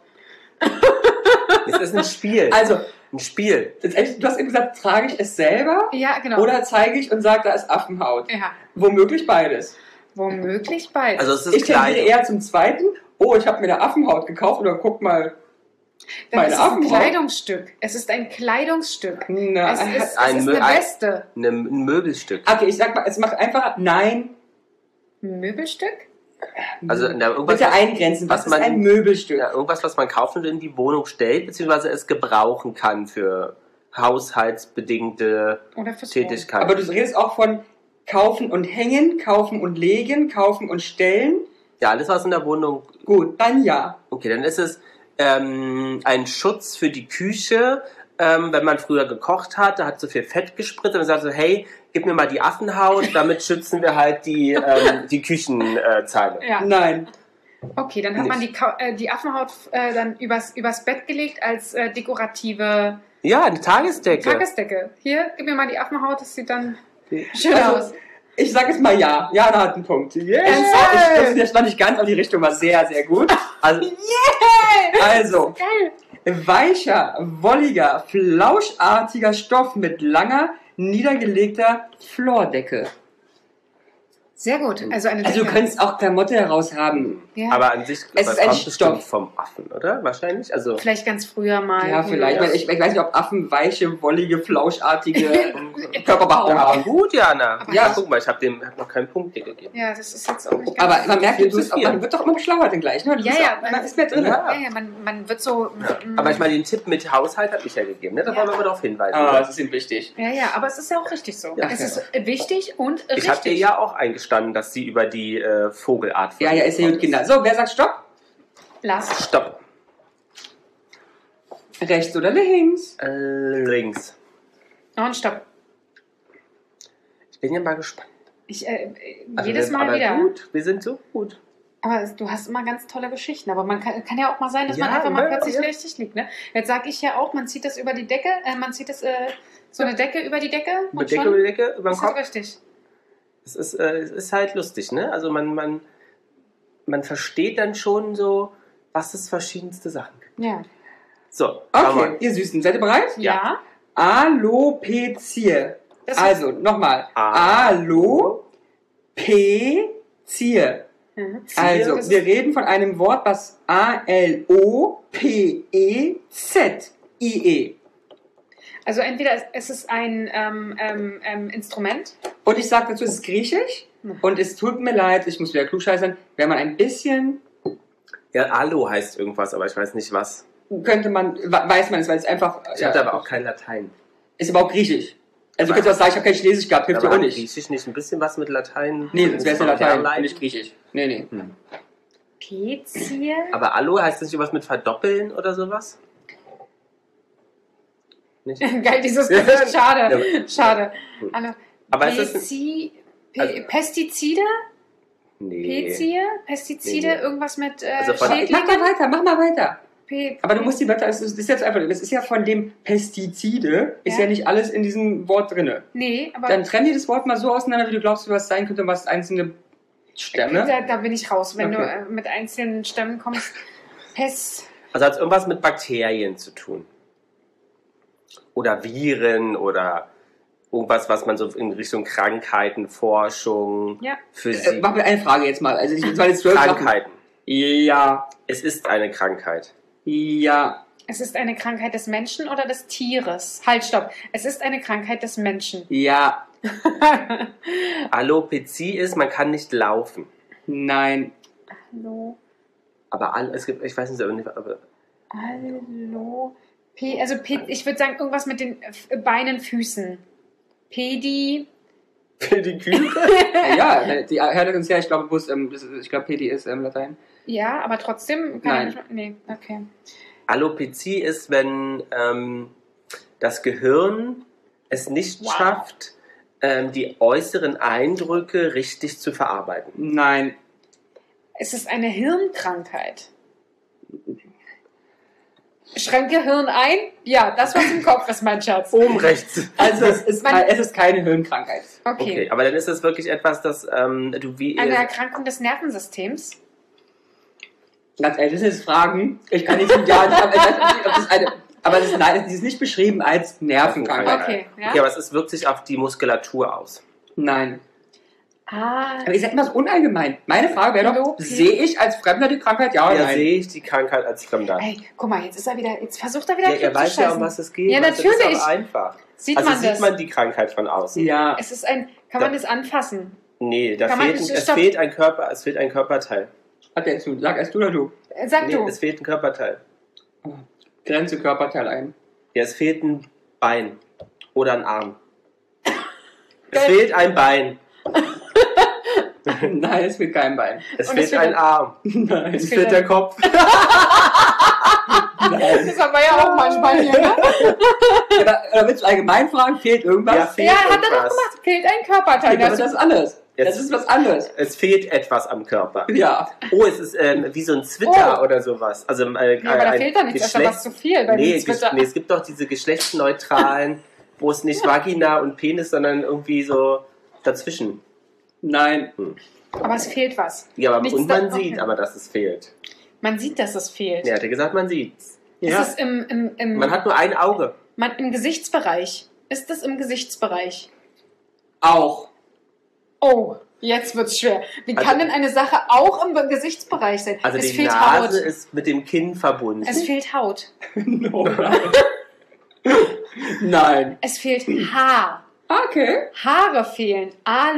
Es ist ein Spiel. Also, Ein Spiel. letztendlich, du hast eben gesagt, trage ich es selber Ja, genau. oder zeige ich und sage, da ist Affenhaut? Ja, Womöglich beides. womöglich beides. Also es ist Ich tendiere Kleidung. eher zum zweiten. Oh, ich habe mir eine Affenhaut gekauft oder guck mal. Dann meine ist es ein Affenhaut. Kleidungsstück. Es ist ein Kleidungsstück. Na, Es ist, es ein ist Mö- eine ein- Weste. Eine, ein Möbelstück. okay, ich sag mal, es macht einfach nein. Ein Möbelstück? Also na, irgendwas, Bitte eingrenzen, was, was ist man- ein Möbelstück? ja, irgendwas, was man kauft und in die Wohnung stellt, beziehungsweise es gebrauchen kann für haushaltsbedingte Oder fürs Wohnen. Tätigkeiten. Aber du redest auch von kaufen und hängen, kaufen und legen, kaufen und stellen. Ja, alles, was in der Wohnung. Gut, dann ja. Okay, dann ist es ähm, ein Schutz für die Küche. Ähm, wenn man früher gekocht hat, da hat so viel Fett gespritzt und man sagt so, hey, gib mir mal die Affenhaut, damit schützen wir halt die, ähm, die Küchenzeile. Ja. Nein. Okay, dann hat man die, Ka- äh, die Affenhaut äh, dann übers, übers Bett gelegt als äh, dekorative Ja, eine Tagesdecke. Tagesdecke. Hier, gib mir mal die Affenhaut, das sieht dann schön Also, aus. Ich sage jetzt mal ja. Jana hat einen Punkt. Yeah. Ernsthaft? Ich, das war nicht ganz, aber die Richtung war sehr, sehr gut. Also, Also, Geil. weicher, wolliger, flauschartiger Stoff mit langer, niedergelegter Floordecke. Sehr gut. Also eine Also du Decke. könntest auch Klamotte heraus haben. ja. aber an sich Es das ist ein kommt bestimmt Stoff. vom Affen, oder? Wahrscheinlich. Also, Vielleicht ganz früher mal. Ja, vielleicht. Weil Ich, ich weiß nicht, ob Affen weiche, wollige, flauschartige Körperbehaarung ja, haben. gut, Jana. Aber Ja, ja. guck mal, ich habe dem hab noch keinen Punkt dir gegeben. Ja, das ist jetzt auch nicht ganz... Aber man merkt, Viel du bist zu auch, viel. man wird doch immer schlauer dann gleich. Ne? Du Ja, bist ja, auch, man ist mehr drin. Ja. Ja, ja, man, man wird so... mm, Aber ich meine, den Tipp mit Haushalt habe ich ja gegeben, ne? Da Ja. wollen wir mal darauf hinweisen. Ah, oder? das ist ihm wichtig. Ja, ja, aber es ist ja auch richtig so. Ja. Es ist wichtig und richtig. Ich habe dir ja auch eingestanden, dass sie über die äh, Vogelart Ja, ja, ist ja gut, Kinder. So, wer sagt Stopp? Lass. Stopp. Rechts oder links? Äh, links. Und stopp. Ich bin ja mal gespannt. Ich, äh, Also jedes wir- Mal aber wieder. Gut, wir sind so gut. Aber du hast immer ganz tolle Geschichten. Aber man kann, kann ja auch mal sein, dass Ja, man einfach mal ja, plötzlich ja. richtig liegt. Ne? Jetzt sage ich ja auch, man zieht das über die Decke, äh, man zieht das, äh, so eine Decke über die Decke. Über Und Decke, schon über die Decke, über den ist das Kopf. richtig. Es ist, äh, es ist halt lustig, ne? Also man, man, man versteht dann schon so, was es verschiedenste Sachen gibt. Ja. So, Okay, aber ihr Süßen, seid ihr bereit? Ja. Alopezie. Das Also, nochmal. A- Alopezie. Mhm. Also, Das ist- wir reden von einem Wort, was A L O P E Z I E. Also entweder es- es ist ein ähm, ähm, ähm, Instrument. Und ich sage dazu, es ist griechisch. Hm. Und es tut mir leid, ich muss wieder klugscheißern, wenn man ein bisschen, ja, Alo heißt irgendwas, aber ich weiß nicht was. könnte man, weiß man es, weil es einfach, Ich hatte aber auch kein Latein. ist aber auch griechisch. Also, du könntest auch sagen, ich habe kein Chinesisch gehabt, hilft dir Aber auch hat nicht. Griechisch nicht ein bisschen was mit Latein? Nee, das wäre ja Vom Latein, Herleiten? nicht griechisch. Nee, nee. Hm. Pezie. Aber Alo heißt das nicht was mit verdoppeln oder sowas? Nicht? Geil, dieses Ja. Gesicht. Schade. Ja. Schade. Gut. Hallo. Aber es ist ein- Pezi Pe Also- Pestizide? Nee. Pezie? Pestizide? Nee, nee. Irgendwas mit äh, Also von- Mach mal Schädlingen? weiter, mach mal weiter. Pe Aber du musst die Wörter, es ist ist jetzt einfach, das ist ja von dem Pestizide, ist Ja. ja nicht alles in diesem Wort drinne. Nee, aber Dann trenn dir das Wort mal so auseinander, wie du glaubst, was es sein könnte, was einzelne Stämme? Da, da bin ich raus, wenn Okay. du äh, mit einzelnen Stämmen kommst. Pest. Also hat es irgendwas mit Bakterien zu tun? Oder Viren oder irgendwas, was man so in Richtung Krankheiten, Forschung, Ja. Äh, Physik... mach mir eine Frage jetzt mal. Also ich jetzt mal jetzt zwölf Sachen. Krankheiten. Ja, Es ist eine Krankheit. ja, Es ist eine Krankheit des Menschen oder des Tieres? Halt, stopp. Es ist eine Krankheit des Menschen. ja, Alopezie ist, man kann nicht laufen. nein, Hallo. Aber all, es gibt, ich weiß nicht, aber Hallo. P, also P, ich würde sagen, irgendwas mit den F- Beinen, Füßen. Pedi. Pediküre? ja, ja, die Herr uns ja, ich glaube, Bus, ähm, das ist- ich glaube, P D ist ähm, Latein. Ja, aber trotzdem kann Nein. ich nicht. Nee, okay. Alopezie ist, wenn ähm, das Gehirn es nicht Wow. schafft, ähm, die äußeren Eindrücke richtig zu verarbeiten. Nein, Es ist eine Hirnkrankheit. Schränke Hirn ein? Ja, das, was im Kopf ist, mein Schatz. Oben rechts. also es ist, Man- es ist keine Hirnkrankheit. Okay. Okay, aber dann ist das wirklich etwas, das ähm, du wie... Eine Erkrankung des Nervensystems. Ganz ehrlich, das sind jetzt Fragen. Ich kann nicht sagen, ja, ich hab- ich weiß nicht, ob das eine, aber das ist, nein, die ist nicht beschrieben als Nervenkrankheit. Okay, ja. Okay, aber es ist, wirkt sich auf die Muskulatur aus. Nein. Ah, Aber ihr seid immer so unallgemein. Meine Frage wäre Hallo, doch, P- sehe ich als Fremder die Krankheit, ja oder Ja, nein? sehe ich die Krankheit als Fremder. hey, guck mal, jetzt ist er wieder, jetzt versucht er wieder Ja, er klug zu weiß ja, um scheißen. was es geht. Ja, weißt du, natürlich. Das ist aber einfach. Sieht also man sieht das? man die Krankheit von außen. Ja. Es ist ein, kann man das anfassen? Nee, da Kann man- fehlt, ein- es stopp. fehlt ein Körper, es fehlt ein Körperteil. Okay, jetzt du, sag erst du oder du. Äh, Sag Nee, du. es fehlt ein Körperteil. Grenze Körperteil ein. Ja, es fehlt ein Bein oder ein Arm. Es Geil. fehlt ein Bein. Nein, es fehlt kein Bein. Es Und fehlt es fehlt ein ein- Arm. Nein. Es Es fehlt fehlt der ein- Kopf. Das haben wir ja auch manchmal hier. Ne? Oder, oder willst du allgemein fragen, fehlt irgendwas? Ja, fehlt Ja, hat er doch irgendwas. gemacht. Fehlt ein Körperteil. Ja, aber das ist alles. Das Jetzt- ist was anderes. Es fehlt etwas am Körper. Ja. Oh, es ist ähm, wie so ein Zwitter Oh. oder sowas. Also, äh, Ja, aber da ein fehlt doch nichts. Das ist doch was zu viel bei nee, dem Twitter. gesch- nee, es gibt doch diese geschlechtsneutralen, wo es nicht Vagina und Penis, sondern irgendwie so dazwischen. Nein. Aber es fehlt was. Ja, aber, Nichts und man da- sieht okay. aber, dass es fehlt. Man sieht, dass es fehlt. Ja, hat er gesagt, man sieht's. Ja. Ist es im, im, im, Man hat nur ein Auge. man, im Gesichtsbereich? Ist es im Gesichtsbereich? Auch. Oh, jetzt wird's schwer. Wie Also- kann denn eine Sache auch im Be- Gesichtsbereich sein? Also es die fehlt Nase Haut. ist mit dem Kinn verbunden. Es fehlt Haut. No, nein. Nein. Es fehlt Haar. Okay. Haare fehlen.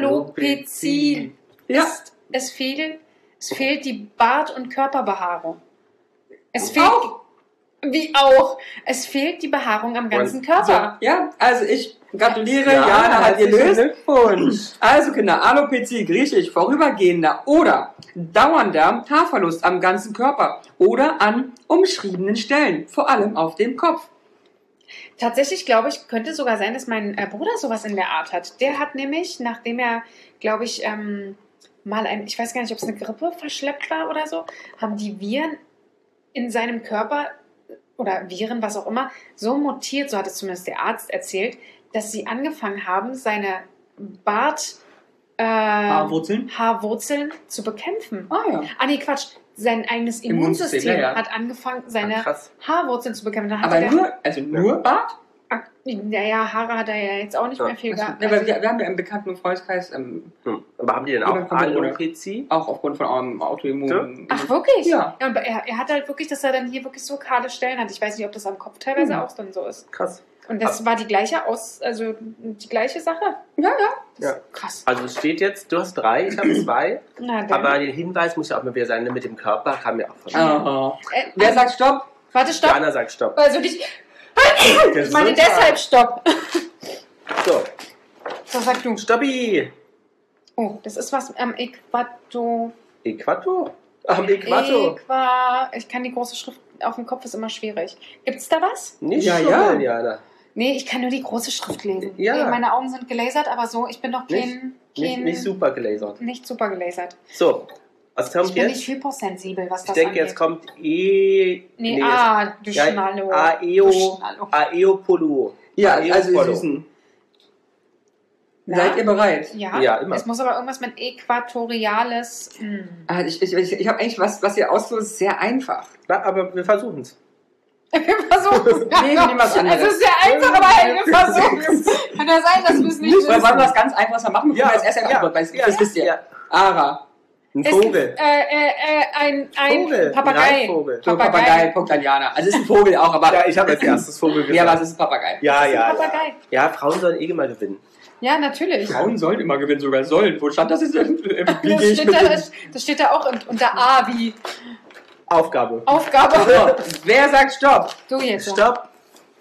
Alopezie. Ja. Ist, es, fehlt, es fehlt die Bart- und Körperbehaarung. Es fehlt. Auch. Wie auch. Es fehlt die Behaarung am ganzen Körper. Ja, also ich gratuliere, Jana hat herzlichen gelöst. Glückwunsch. Also Kinder, Alopezie, griechisch, vorübergehender oder dauernder Haarverlust am ganzen Körper oder an umschriebenen Stellen, vor allem auf dem Kopf. Tatsächlich glaube ich, könnte sogar sein, dass mein äh, Bruder sowas in der Art hat. Der hat nämlich, nachdem er, glaube ich, ähm, mal ein, ich weiß gar nicht, ob es eine Grippe verschleppt war oder so, haben die Viren in seinem Körper oder Viren, was auch immer, so mutiert, so hat es zumindest der Arzt erzählt, dass sie angefangen haben, seine Bart äh, Haarwurzeln? Haarwurzeln zu bekämpfen. Ah ja. Ah nee, Quatsch. Sein eigenes Immunsystem, Immunsystem ja, ja. hat angefangen, seine Ah, krass. Haarwurzeln zu bekämpfen. Dann hatte Aber der, nur, also nur Bart? Ah, Naja, Haare hat er ja jetzt auch nicht Ja. mehr viel gehabt. Ja, aber wir, wir haben ja im bekannten Freundeskreis ähm, Hm. Aber haben die denn Oder auch von Corona. Alopezie? auch aufgrund von einem Autoimmun. Ach, wirklich? Ja. aber er, er hat halt wirklich, dass er dann hier wirklich so kahle Stellen hat. Ich weiß nicht, ob das am Kopf teilweise Mhm. auch dann so ist. Krass. Und das war die gleiche Aus, also die gleiche Sache. Ja, ja. Das Ja. ist krass. Also es steht jetzt, du hast drei, ich habe zwei. Na, dann. Aber den Hinweis muss ja auch mal wieder sein, mit dem Körper kam ja auch von mir. Aha. äh, Wer also, sagt Stopp? warte, stopp. Jana sagt Stopp. Also nicht. Ich meine Gesundheit. deshalb stopp. So, So sag du. Stoppi. Oh, das ist was am Äquator. Äquator? Am Äquator. Äqua. Ich kann die große Schrift auf dem Kopf, ist immer schwierig. Gibt's da was? Nicht Ja, schummeln, ja. Jana. Nee, ich kann nur die große Schrift lesen. Ja. Nee, meine Augen sind gelasert, aber so, ich bin doch kein. Nicht- kein Nicht, nicht super gelasert. Nicht super gelasert. So, was kommt Ich bin jetzt? nicht hypersensibel, was Ich das denke, angeht. jetzt kommt E. Nee, ah, du ja, Schnallo. Aeo. Du Schnallo. Aeopolo. Ja, Aeopolo. also ihr Süßen. Seid ihr bereit? Ja, Ja, immer. Es muss aber irgendwas mit Äquatoriales. Hm. Ah, ich ich, ich, ich habe eigentlich was, was ihr aussucht, ist sehr einfach. Na, aber wir versuchen es. Wir versuchen es. Nee, wir nehmen was anderes. Es ist sehr einfach, aber hey, wir versuchen es. Kann ja sein, dass wir es nicht Oder wollen wir wissen. was ganz Einfaches mal machen? Bevor wir jetzt erst eine ja, Antwort, weil es- ja, das wisst ihr. ja. Ara. Ein Es Vogel. gibt, äh, äh, äh, ein, ein Vogel, Papagei. ein Greifvogel. So, Papagei, Punkt an Jana. Also es ist ein Vogel auch, aber... Ja, ich habe als erstes Vogel gesagt. Ja, aber es ist ein Papagei. Ja, Das ist ein ja, ja. Papagei. Ja, Frauen sollen eh mal gewinnen. Ja, natürlich. Frauen sollen immer gewinnen, sogar sollen. Wo stand das jetzt? Wie Das gehe ich steht, mit da, dem... das, das steht da auch un- unter A wie Aufgabe. Aufgabe. So, wer sagt Stopp? Du jetzt. Stopp.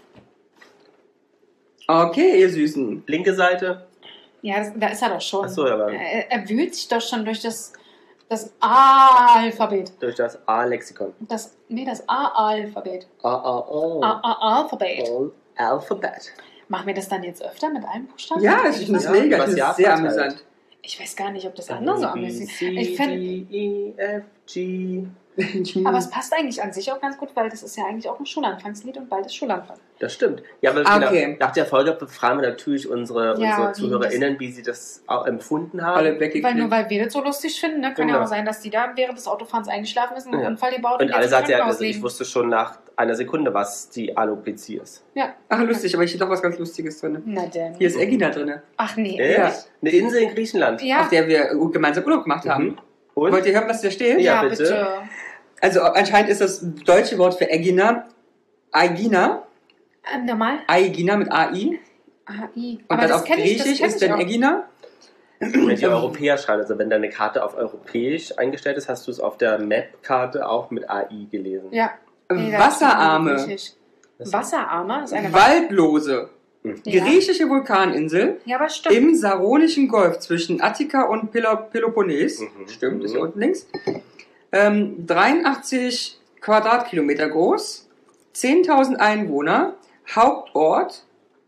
Okay, ihr Süßen. Linke Seite. Ja, das, da ist er doch schon. Ach so, aber- er, er wühlt sich doch schon durch das, das A-Alphabet. Durch das A-Lexikon. Das, nee, das A-Alphabet. A-A-O. A-A-Alphabet. Alphabet. Machen wir das dann jetzt öfter mit allen Buchstaben? Ja, ich finde das Ja, mega. Ich was finde ja das sehr passt halt. amüsant. Ich weiß gar nicht, ob das andere so amüsant ist. Ich C, find, D, E, F, G. aber es passt eigentlich an sich auch ganz gut, weil das ist ja eigentlich auch ein Schulanfangslied und bald ist Schulanfang. Das stimmt. Ja, aber Okay. genau, nach der Folge befragen wir natürlich unsere, Ja, unsere wie ZuhörerInnen, wie sie das auch empfunden haben. Alle Weil nur weggeklickt. weil wir das so lustig finden, ne, kann Genau. ja auch sein, dass die da während des Autofahrens eingeschlafen ist und einen Ja. Unfall gebaut Und alle jetzt im sagt ja, Krankenhaus also ich liegen. wusste schon nach einer Sekunde, was die Alopecia ist. Ja. Ach, lustig, aber hier steht doch was ganz Lustiges drin. Na denn. Hier ist Egina drin, Ach nee. Ja. Eine Insel in Griechenland. Ja. auf der wir gemeinsam Urlaub gemacht haben. Mhm. Und? Wollt ihr hören, was da steht? Ja, Ja, bitte. bitte. Also anscheinend ist das deutsche Wort für Egina Aegina. Ähm, nochmal? Aegina mit A I. A I. Und dann auf kenn ich, das Griechisch kenn ist ich dann auch. Egina. Wenn ich Europäer schreibe, also wenn deine Karte auf europäisch eingestellt ist, hast du es auf der Map-Karte auch mit A I gelesen. Ja. Nee, da Wasserarme. ist Griechisch. Wasserarme ist eine Waldlose. Ja. Griechische Vulkaninsel Ja, aber stimmt. im Saronischen Golf zwischen Attika und Pelo- Peloponnes. Mhm. Stimmt, ist Mhm. hier unten links. Ähm, dreiundachtzig Quadratkilometer groß, zehntausend Einwohner, Hauptort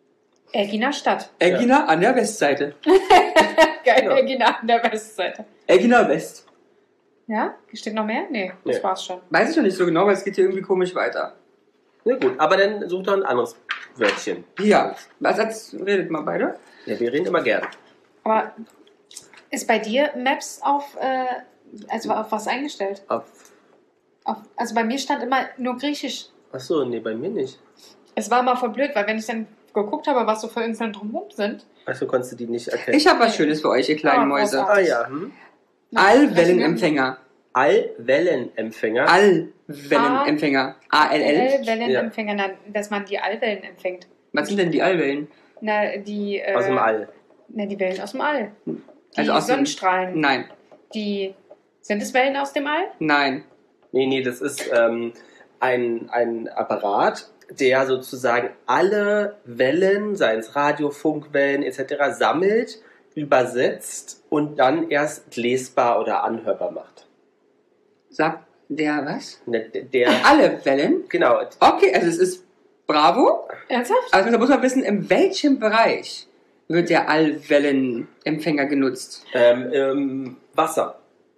Egina Stadt. Egina an der Westseite. Geil, Ja. Egina an der Westseite. Egina West. Ja? Steht noch mehr? Nee, das Nee. war's schon. Weiß ich noch nicht so genau, weil es geht hier irgendwie komisch weiter. Na gut, aber dann such doch ein anderes Wörtchen. Ja, was jetzt redet mal beide? Ja, wir reden immer gern. Aber ist bei dir Maps auf, äh, also auf was eingestellt? Auf, Auf, also bei mir stand immer nur Griechisch. achso, nee, bei mir nicht. Es war immer voll blöd, weil wenn ich dann geguckt habe, was so für Inseln drumherum sind. Achso, konntest du die nicht erkennen. Ich habe was Schönes für euch, ihr kleinen Ah, Mäuse. großartig. ah ja, hm? Allwellenempfänger. Allwellenempfänger. Allwellenempfänger. A L L. Wellenempfänger, na, dass man die Allwellen empfängt. Was sind denn die Allwellen? Na, die, äh, Aus dem All. Na, die Wellen aus dem All. Die Also aus dem- Sonnenstrahlen. Nein, Die, sind es Wellen aus dem All? nein. Nee, nee, das ist ähm, ein, ein Apparat, der sozusagen alle Wellen, seien es Radio, Funkwellen et cetera, sammelt, übersetzt und dann erst lesbar oder anhörbar macht. Sagt der was? Der, der Alle Wellen? genau, Okay, also es ist Bravo. Ernsthaft? Also da muss man wissen, in welchem Bereich wird der Allwellenempfänger genutzt? ähm, ähm, Wasser.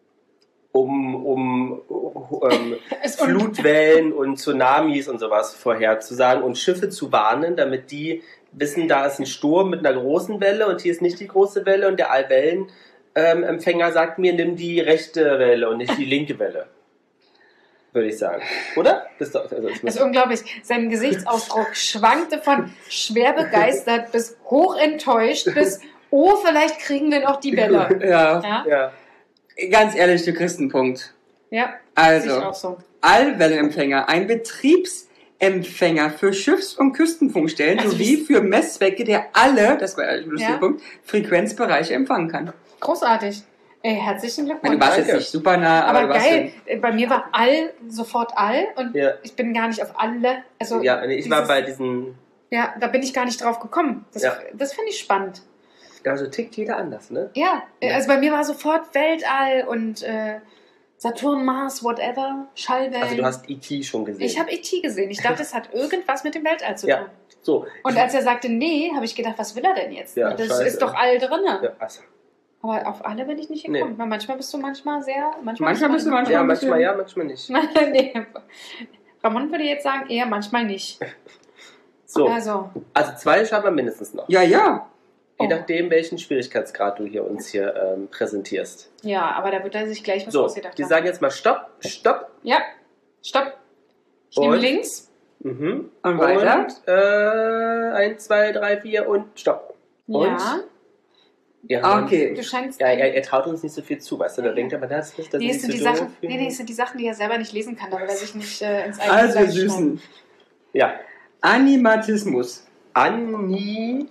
Um, um ähm, Es- und- Flutwellen und Tsunamis und sowas vorherzusagen und Schiffe zu warnen, damit die wissen, da ist ein Sturm mit einer großen Welle und hier ist nicht die große Welle und der Allwellenempfänger sagt mir, nimm die rechte Welle und nicht die linke Welle. Würde ich sagen. Oder? Das ist, doch, also das Das ist unglaublich. Sein Gesichtsausdruck schwankte von schwer begeistert bis hoch enttäuscht bis, oh, vielleicht kriegen wir noch die Welle. Ja, Ja, ja. ganz ehrlich, du kriegst einen Punkt. ja sehe ich Also, auch so. Allwellenempfänger, ein Betriebsempfänger für Schiffs- und Küstenfunkstellen Also sowie wie- für Messzwecke, der alle, das war ein lustiger Ja. Punkt, Frequenzbereiche empfangen kann. Großartig. Ey, herzlichen Ich meine, Glückwunsch. du warst jetzt Danke. nicht super nah, aber, Aber du warst geil, bei mir war all sofort all und Ja. ich bin gar nicht auf alle. Also Ja, ich war dieses- bei diesen. Ja, da bin ich gar nicht drauf gekommen. Das, Ja. das finde ich spannend. Ja, so tickt jeder anders, ne? Ja, also bei mir war sofort Weltall und äh, Saturn, Mars, whatever, Schallwellen. Also, du hast E T schon gesehen. ich habe E T gesehen. Ich dachte, es hat irgendwas mit dem Weltall zu tun. Ja. So. Und als er sagte, nee, habe ich gedacht, was will er denn jetzt? Ja, das scheiße. ist doch all drin. Ja, also. Aber auf alle bin ich nicht gekommen. Nee. Weil manchmal bist du manchmal sehr... Manchmal, Manchmal bist du manchmal- ja, ein bisschen- manchmal ja, manchmal nicht. nee. Ramon würde jetzt sagen, eher manchmal nicht. So. Also, Also zwei schaffen wir mindestens noch. Ja, ja. Je Oh. nachdem, welchen Schwierigkeitsgrad du hier uns hier ähm, präsentierst. Ja, aber da wird er sich gleich was So, ausgedacht wir haben. sagen jetzt mal Stopp, Stopp. Ja, stopp. Ich nehme Und? links. Mhm. Und weiter? Und äh, eins, zwei, drei, vier und Stopp. Und? Ja, Ja, Ah, okay. du scheinst... Ja, er, er traut uns nicht so viel zu, weißt du? Da denkt er, aber das ist das Nee, ist es sind nicht die so Sachen, doof. nee, nee, es sind die Sachen, die er selber nicht lesen kann, damit er sich nicht äh, ins eigene Also, ihr Fleisch schneidet. Süßen. Ja. Animatismus. Anni.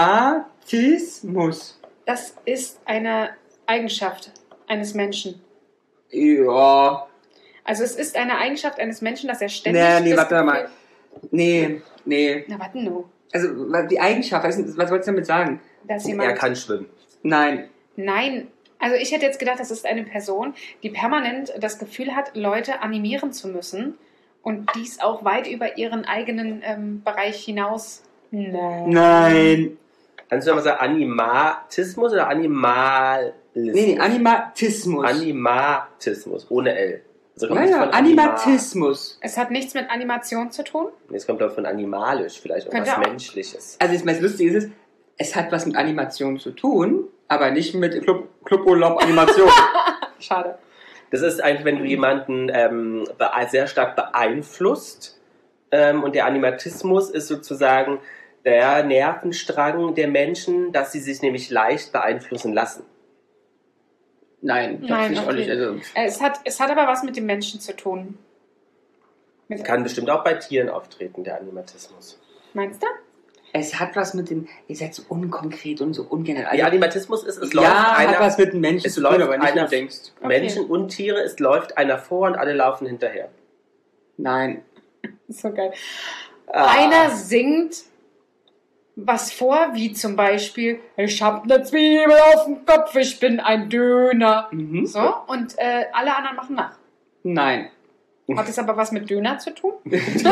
Matismus. Das ist eine Eigenschaft eines Menschen. Ja. Also es ist eine Eigenschaft eines Menschen, dass er ständig... Nee, nee, das warte Gefühl- mal. Nee, nee. Na, warte nur. Also, die Eigenschaft, was, was wolltest du damit sagen? Dass Er jemand... kann schwimmen. Nein. Nein, also ich hätte jetzt gedacht, das ist eine Person, die permanent das Gefühl hat, Leute animieren zu müssen und dies auch weit über ihren eigenen ähm, Bereich hinaus... Nein. Nein. Kannst du mal sagen Animatismus oder Animalismus? Nee, nee, Animatismus. Animatismus, ohne L. Also kommt Ja, nicht ja, von Anima- Animatismus. Es hat nichts mit Animation zu tun. Nee, es kommt doch von animalisch, vielleicht irgendwas Könnte auch. Menschliches. Also, das meist Lustige ist, es hat was mit Animation zu tun, aber nicht mit Club, Club Urlaub Animation. Schade. Das ist eigentlich, wenn du jemanden ähm, bee- sehr stark beeinflusst ähm, und der Animatismus ist sozusagen der Nervenstrang der Menschen, dass sie sich nämlich leicht beeinflussen lassen. Nein, das Nein, ich auch okay. nicht. Also, Äh, Es hat, es hat aber was mit dem Menschen zu tun. Mit, Kann bestimmt auch bei Tieren auftreten, der Animatismus. meinst du? es hat was mit dem. Ihr seid so unkonkret und so ungenerell. Der Animatismus ist, es läuft ja, einer, hat was mit dem Menschen es zu tun, läuft aber nicht, wie einer- du denkst. Okay. Menschen und Tiere, es läuft einer vor und alle laufen hinterher. Nein. Ist so geil. Ah. Einer singt was vor, wie zum Beispiel, ich hab ne Zwiebel auf dem Kopf, ich bin ein Döner. Mhm. So, und äh, alle anderen machen nach. Nein. Hat es aber was mit Döner zu tun?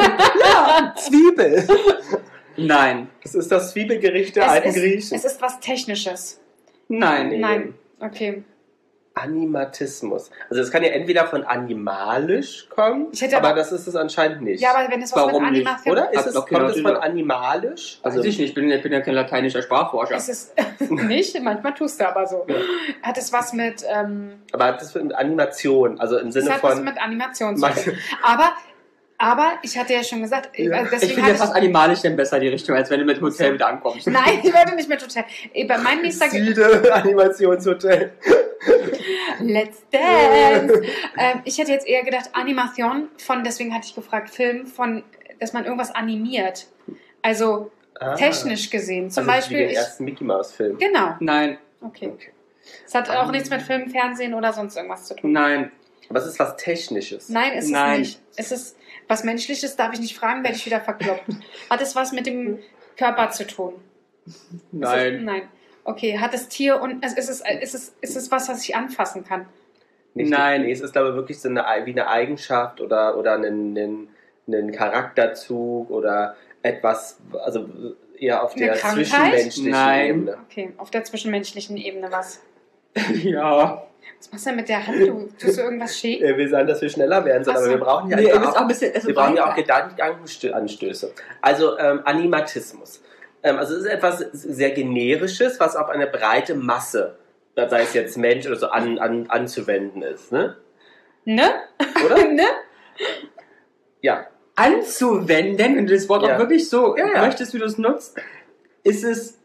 Zwiebel! Nein. Das ist das Zwiebelgericht der alten ist, Griechen. es ist was Technisches. Nein. Nee. Nein, okay. Animatismus. Also es kann ja entweder von animalisch kommen, Ich hätte aber aber- das ist es anscheinend nicht. Ja, aber wenn es was Warum mit nicht? Animation... Oder? Ist Hat es, doch kommt genau es die- von animalisch? Also ich nicht, ich bin, ich bin ja kein lateinischer Sprachforscher. Es ist nicht, manchmal tust du aber so. Ja. Hat es was mit... Ähm, aber hat das mit Animation, also im es Sinne hat was von... mit Animation zu Man- tun. Aber, aber ich hatte ja schon gesagt, Ja. also ich deswegen finde ja hatte fast animalisch denn besser die Richtung, als wenn du mit Hotel wieder ankommst. Nein, ich wollte nicht mehr total. Ey, Bei meinem nächster Ge- Süde Animationshotel. Let's Dance. ähm, ich hätte jetzt eher gedacht Animation von, deswegen hatte ich gefragt, Film von, dass man irgendwas animiert. Also Ah. technisch gesehen. Zum Also wie Beispiel. den Ich, ersten Mickey Mouse Film. genau. Nein, Okay. Okay. Es hat auch nichts mit Film, Fernsehen oder sonst irgendwas zu tun. nein, Aber es ist was Technisches. Nein, ist Nein. es nicht. Es ist was Menschliches, darf ich nicht fragen, werde ich wieder verkloppt. Hat es was mit dem Körper zu tun? Ist es, nein. nein. Okay, hat es Tier und also ist es, ist es, ist es was, was ich anfassen kann? Nicht Nein. Nee, es ist glaube ich wirklich so eine, wie eine Eigenschaft oder, oder einen, einen, einen Charakterzug oder etwas, also eher auf Eine der Krankheit? zwischenmenschlichen Nein. Ebene. Okay, auf der zwischenmenschlichen Ebene was. Ja. Was machst du denn mit der Hand? Du tust du irgendwas schief? Er will sagen, dass wir schneller werden sollen, Ach so. aber wir brauchen ja Nee, ihr einfach müsst auch ein bisschen. Also Wir brauchen ja auch weiter. Gedankenanstöße. Also ähm, Animatismus. Ähm, also es ist etwas sehr Generisches, was auf eine breite Masse, sei es jetzt Mensch oder so, an, an, anzuwenden ist. Ne? Ne? Oder? ne? Ja. Anzuwenden, und das Wort Ja. auch wirklich so Ja, ja. möchtest, wie du es nutzt, ist es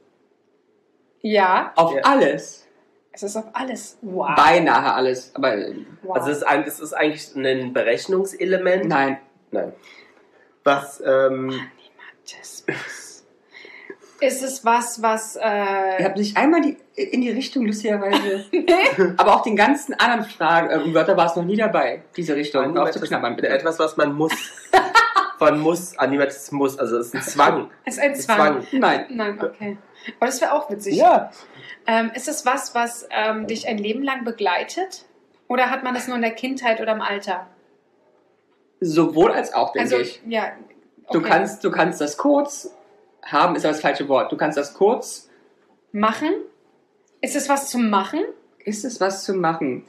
Ja, auf Ja. alles. es ist auf alles. Wow. Beinahe alles. Aber äh, wow. Also es ist, ein, es ist eigentlich ein Berechnungselement. nein. Nein. Was, ähm, Animatismus. Ist es was, was... Ihr Äh, habt nicht einmal die, in die Richtung, lustigerweise. Aber auch den ganzen anderen Fragen, äh, Wörter war es noch nie dabei, diese Richtung. Auf zu knabbern, bitte. etwas, was man muss. Von muss, Animatismus, also es ist ein Zwang. ist ein Ein Zwang. Nein. Nein, okay. Aber das wäre auch witzig. Ja. Ähm, ist es was, was ähm, dich ein Leben lang begleitet? Oder hat man das nur in der Kindheit oder im Alter? Sowohl als auch, denke Also, ich. ja. Du, okay. kannst, du kannst das kurz haben, ist aber das falsche Wort. Du kannst das kurz. Machen? Ist es was zum Machen? Ist es was zu machen?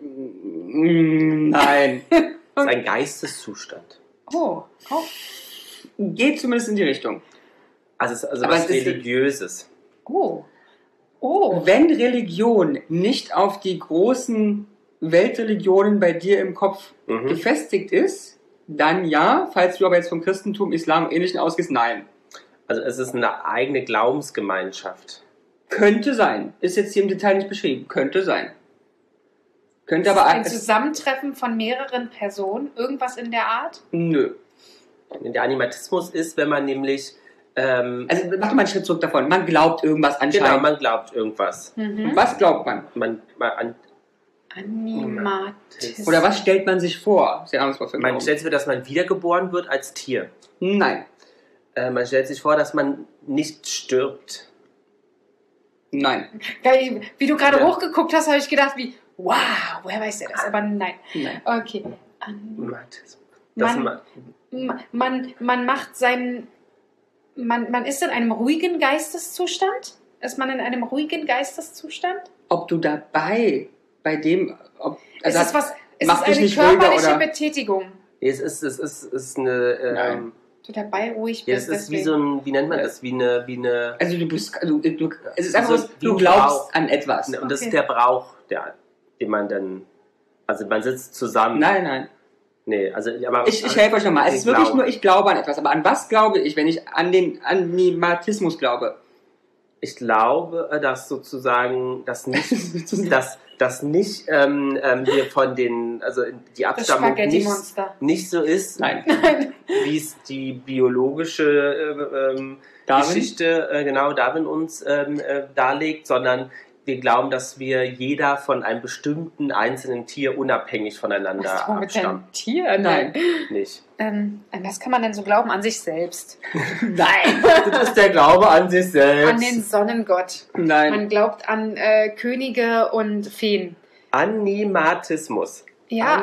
Mm, Nein. Das ist ein Geisteszustand. Oh, oh. Geht zumindest in die Richtung. Also es ist also Aber was es ist- Religiöses. Oh. Oh. Wenn Religion nicht auf die großen Weltreligionen bei dir im Kopf Mhm. gefestigt ist, dann ja. Falls du aber jetzt vom Christentum, Islam und Ähnlichen ausgehst, nein. Also es ist eine eigene Glaubensgemeinschaft. Könnte sein. Ist jetzt hier im Detail nicht beschrieben. Könnte sein. Könnte Ist aber ein es- Zusammentreffen von mehreren Personen, irgendwas in der Art? Nö. Der Animatismus ist, wenn man nämlich ähm, Also mach doch mal einen Schritt zurück davon. Man glaubt irgendwas genau, anscheinend. man glaubt irgendwas. Mhm. Was glaubt man? Man, man, an, Animatismus. Oder was stellt man sich vor? Ist ja ein anderes Wort für man Glauben. stellt sich vor, dass man wiedergeboren wird als Tier. Nein. Äh, man stellt sich vor, dass man nicht stirbt. Nein. Geil, wie du gerade Ja. hochgeguckt hast, habe ich gedacht, wie, wow, woher weiß der das? Aber nein. Nein. Okay. An- Animatismus. Dass Man, man, ma- man, man macht seinen. Man, man ist in einem ruhigen Geisteszustand? Ist man in einem ruhigen Geisteszustand? Ob du dabei bei dem... Ob, Ist also es was? Ist macht es dich eine nicht ruhiger, körperliche oder? Betätigung? es ist, es ist, es ist eine. Nein. Ähm, Du dabei ruhig ja, bist. es ist wie deswegen. so ein, wie nennt man das? Wie eine, wie eine. Also du bist... Du, du, es ist einfach So was, wie du ein glaubst Brauch. an etwas. Und das Okay. ist der Brauch, der, den man dann. Also man sitzt zusammen. Nein, nein. Nee, also aber Ich, ich helfe euch nochmal. Es Ich ist wirklich glaube. nur, ich glaube an etwas. Aber an was glaube ich, wenn ich an den Animatismus glaube? Ich glaube, äh, dass sozusagen das nicht, dass, dass nicht ähm, ähm, wir von den, also die Das Abstammung nicht, Spaghetti-Monster. nicht so ist, Nein. wie es die biologische äh, ähm, Darwin? Geschichte äh, genau Darwin uns ähm, äh, darlegt, sondern wir glauben, dass wir jeder von einem bestimmten einzelnen Tier unabhängig voneinander Was du mit abstammen. deinem Tier? Nein. Nicht. Ähm, an was kann man denn so glauben? An sich selbst. Nein. Das ist der Glaube an sich selbst. An den Sonnengott. Nein. Man glaubt an äh, Könige und Feen. Animatismus. Ja,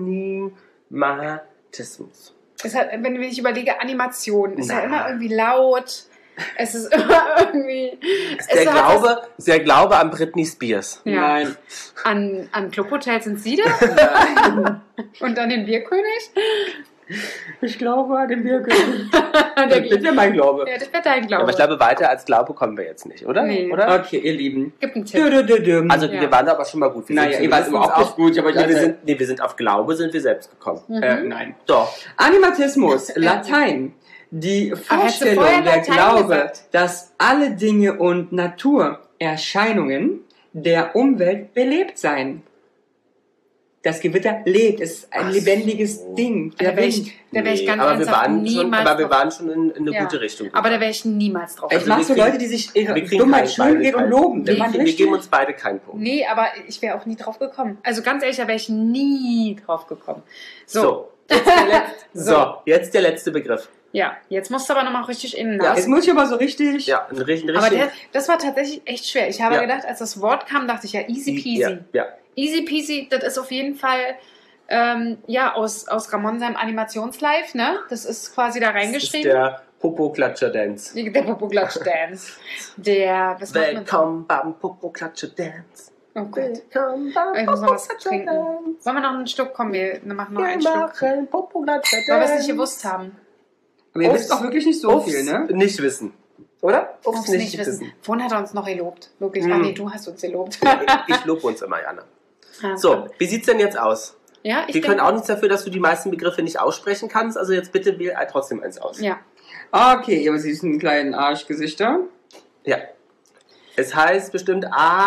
Animatismus. es hat, wenn ich überlege, Animation ist ja Na. immer irgendwie laut. Es ist immer irgendwie. Es Der hat was- Glaube, der Glaube an Britney Spears. Ja. Nein. An, an Clubhotel sind Sie da? Und an den Bierkönig? Ich glaube an den Bierkönig. Der Das wäre mein Glaube. Ja, das wäre dein Glaube. Aber ich glaube, weiter als Glaube kommen wir jetzt nicht, oder? Nee. oder? Okay, ihr Lieben. Gibt einen Tipp. Dö, dö, dö, dö. Also Ja. wir waren aber schon mal gut. Wir Naja, sind ihr wart zumindest überhaupt nicht auf, gut. Ich habe euch nee, wir alle- sind, nee, wir sind auf Glaube sind wir selbst gekommen. Mhm. Äh, nein. Doch. Animatismus, Latein. Die hättest du Vorstellung, vorher der Latein Glaube, gesagt? dass alle Dinge und Naturerscheinungen der Umwelt belebt seien. Das Gewitter lebt, es ist ein Ach lebendiges so. Ding. Da Der wäre Wind. ich, da wär ich Nee, ganz aber wir ernsthaft waren schon, niemals aber wir drauf. waren schon in, in eine Ja. gute Richtung. Aber da wäre ich niemals drauf. Ich Also mag wir so kriegen- Leute, die sich ihre wir kriegen Dummheit keinen- schön beide gehen und keinen loben. Punkt. Das Wir, macht wir richtig. geben uns beide keinen Punkt. Nee, aber ich wäre auch nie drauf gekommen. Also ganz ehrlich, da wäre ich nie drauf gekommen. So, So. Jetzt der letzte, so, jetzt der letzte Begriff. ja, jetzt musst du aber nochmal richtig innen Ja, Jetzt nasen. muss ich aber so richtig... Ja, ein richtig. Aber der, das war tatsächlich echt schwer. Ich habe Ja. gedacht, als das Wort kam, dachte ich ja, easy peasy. Ja, ja. Easy peasy, das ist auf jeden Fall ähm, ja, aus, aus Ramon seinem Animationslive, ne? Das ist quasi da Das ist reingeschrieben. der Popo-Klatscher-Dance. Der Popo-Klatsch-Dance. Der, was macht man? Willkommen beim Popo-Klatscher-Dance. Oh Gott. Willkommen beim Ich muss noch was trinken. Popo-Klatscher-Dance. Wollen wir noch einen Schluck? Komm, wir machen noch Wir einen Schluck. machen Popo-Klatscher-Dance. Weil wir es nicht gewusst haben. Aber ihr Ups. wisst doch wirklich nicht so Ups, viel, ne? Nicht wissen. Oder? Ups, Ups, nicht, nicht wissen. wissen. Vorhin hat er uns noch gelobt. Wirklich. Hm. Ah, nee, du hast uns gelobt. Ich lobe uns immer, Jana. Ah, So, wie sieht's denn jetzt aus? Ja, ich Wir können denke- auch nichts dafür, dass du die meisten Begriffe nicht aussprechen kannst. Also jetzt bitte wähl trotzdem eins aus. Ja. Okay, ihr süßen kleinen Arschgesichter. Ja. Es heißt bestimmt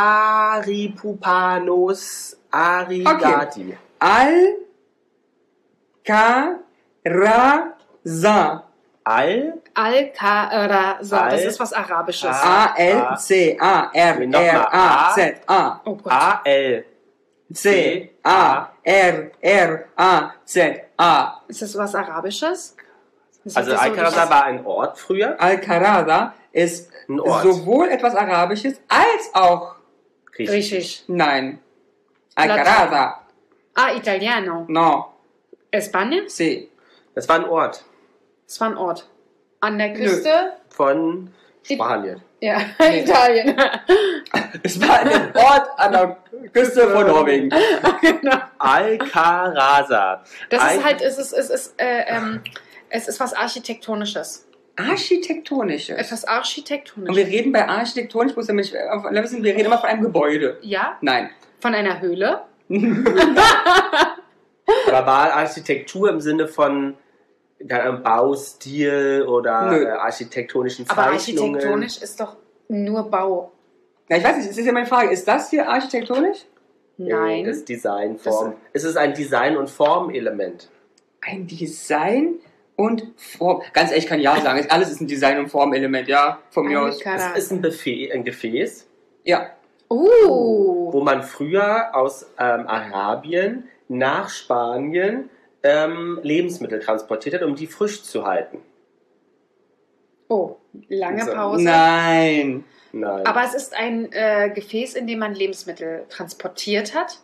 Aripupanos arigati. Al-Ka-Ra-Sa. Al? Al-Qa'ra-Sa. Das Al- ist was Arabisches. Ah. A-L-C-A-R-R-A-Z-A. Oh Gott. A L. C-A-R-R-A-Z-A. Ist das was Arabisches? Das Also ist so- Al-Qarasa war ein Ort früher. Al-Qarada ist Ein Ort. sowohl etwas Arabisches als auch... Griechisch. Griechisch. Nein. Al-Qarada. Ah, Italiano. No. España? C. Das war ein Ort Das war ein Ort. An der Küste? von Spanien. Ja, Italien. Es war ein Ort an der Küste von Norwegen. Genau. Al-Qarasa. Das Ein- ist halt, es ist, es ist, äh, ähm, es ist was Architektonisches. Architektonisches. Etwas architektonisch. Und wir reden bei architektonisch, muss damit auf wissen, wir reden immer von einem Gebäude. Ja? Nein. Von einer Höhle? Aber war Architektur im Sinne von ja, Baustil oder Nö. äh, architektonischen Aber Zeichnungen? architektonisch ist doch nur Bau. Ja, ich weiß nicht, das ist ja meine Frage. Ist das hier architektonisch? Nein. Das ist Designform. Es ist ein Design- und Formelement. Ein Design und Form. Ganz ehrlich, ich kann ja sagen. Alles ist ein Design- und Formelement, ja, von mir aus. Alkara. Es ist ein, Buffet, ein Gefäß, Ja. Uh. wo man früher aus ähm, Arabien nach Spanien ähm, Lebensmittel transportiert hat, um die frisch zu halten. Oh, lange So. Pause. Nein. Nein. Aber es ist ein äh, Gefäß, in dem man Lebensmittel transportiert hat.